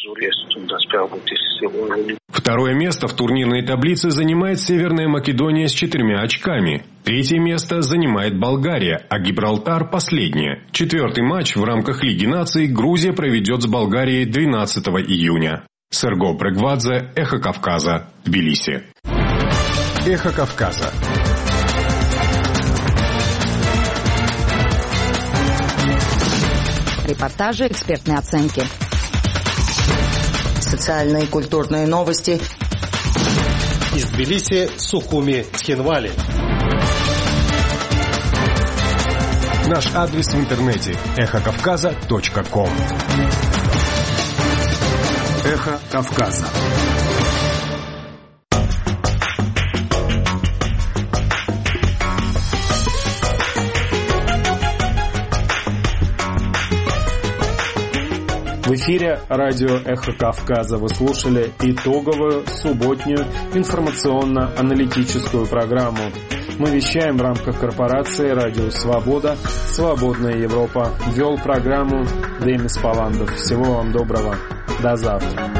Второе место в турнирной таблице занимает Северная Македония с четырьмя очками. Третье место занимает Болгария, а Гибралтар – последнее. Четвертый матч в рамках Лиги наций Грузия проведет с Болгарией двенадцатого июня. Серго Брегвадзе, Эхо Кавказа, Тбилиси. Эхо Кавказа. Репортажи, экспертные оценки. Социальные и культурные новости. Из Тбилиси, Сухуми, Тхенвали. Наш адрес в интернете эхо кавказа точка ком. Эхо Кавказа. В эфире радио «Эхо Кавказа» вы слушали итоговую субботнюю информационно-аналитическую программу. Мы вещаем в рамках корпорации «Радио Свобода», «Свободная Европа». Вел программу Демис Паландов. Всего вам доброго. До завтра.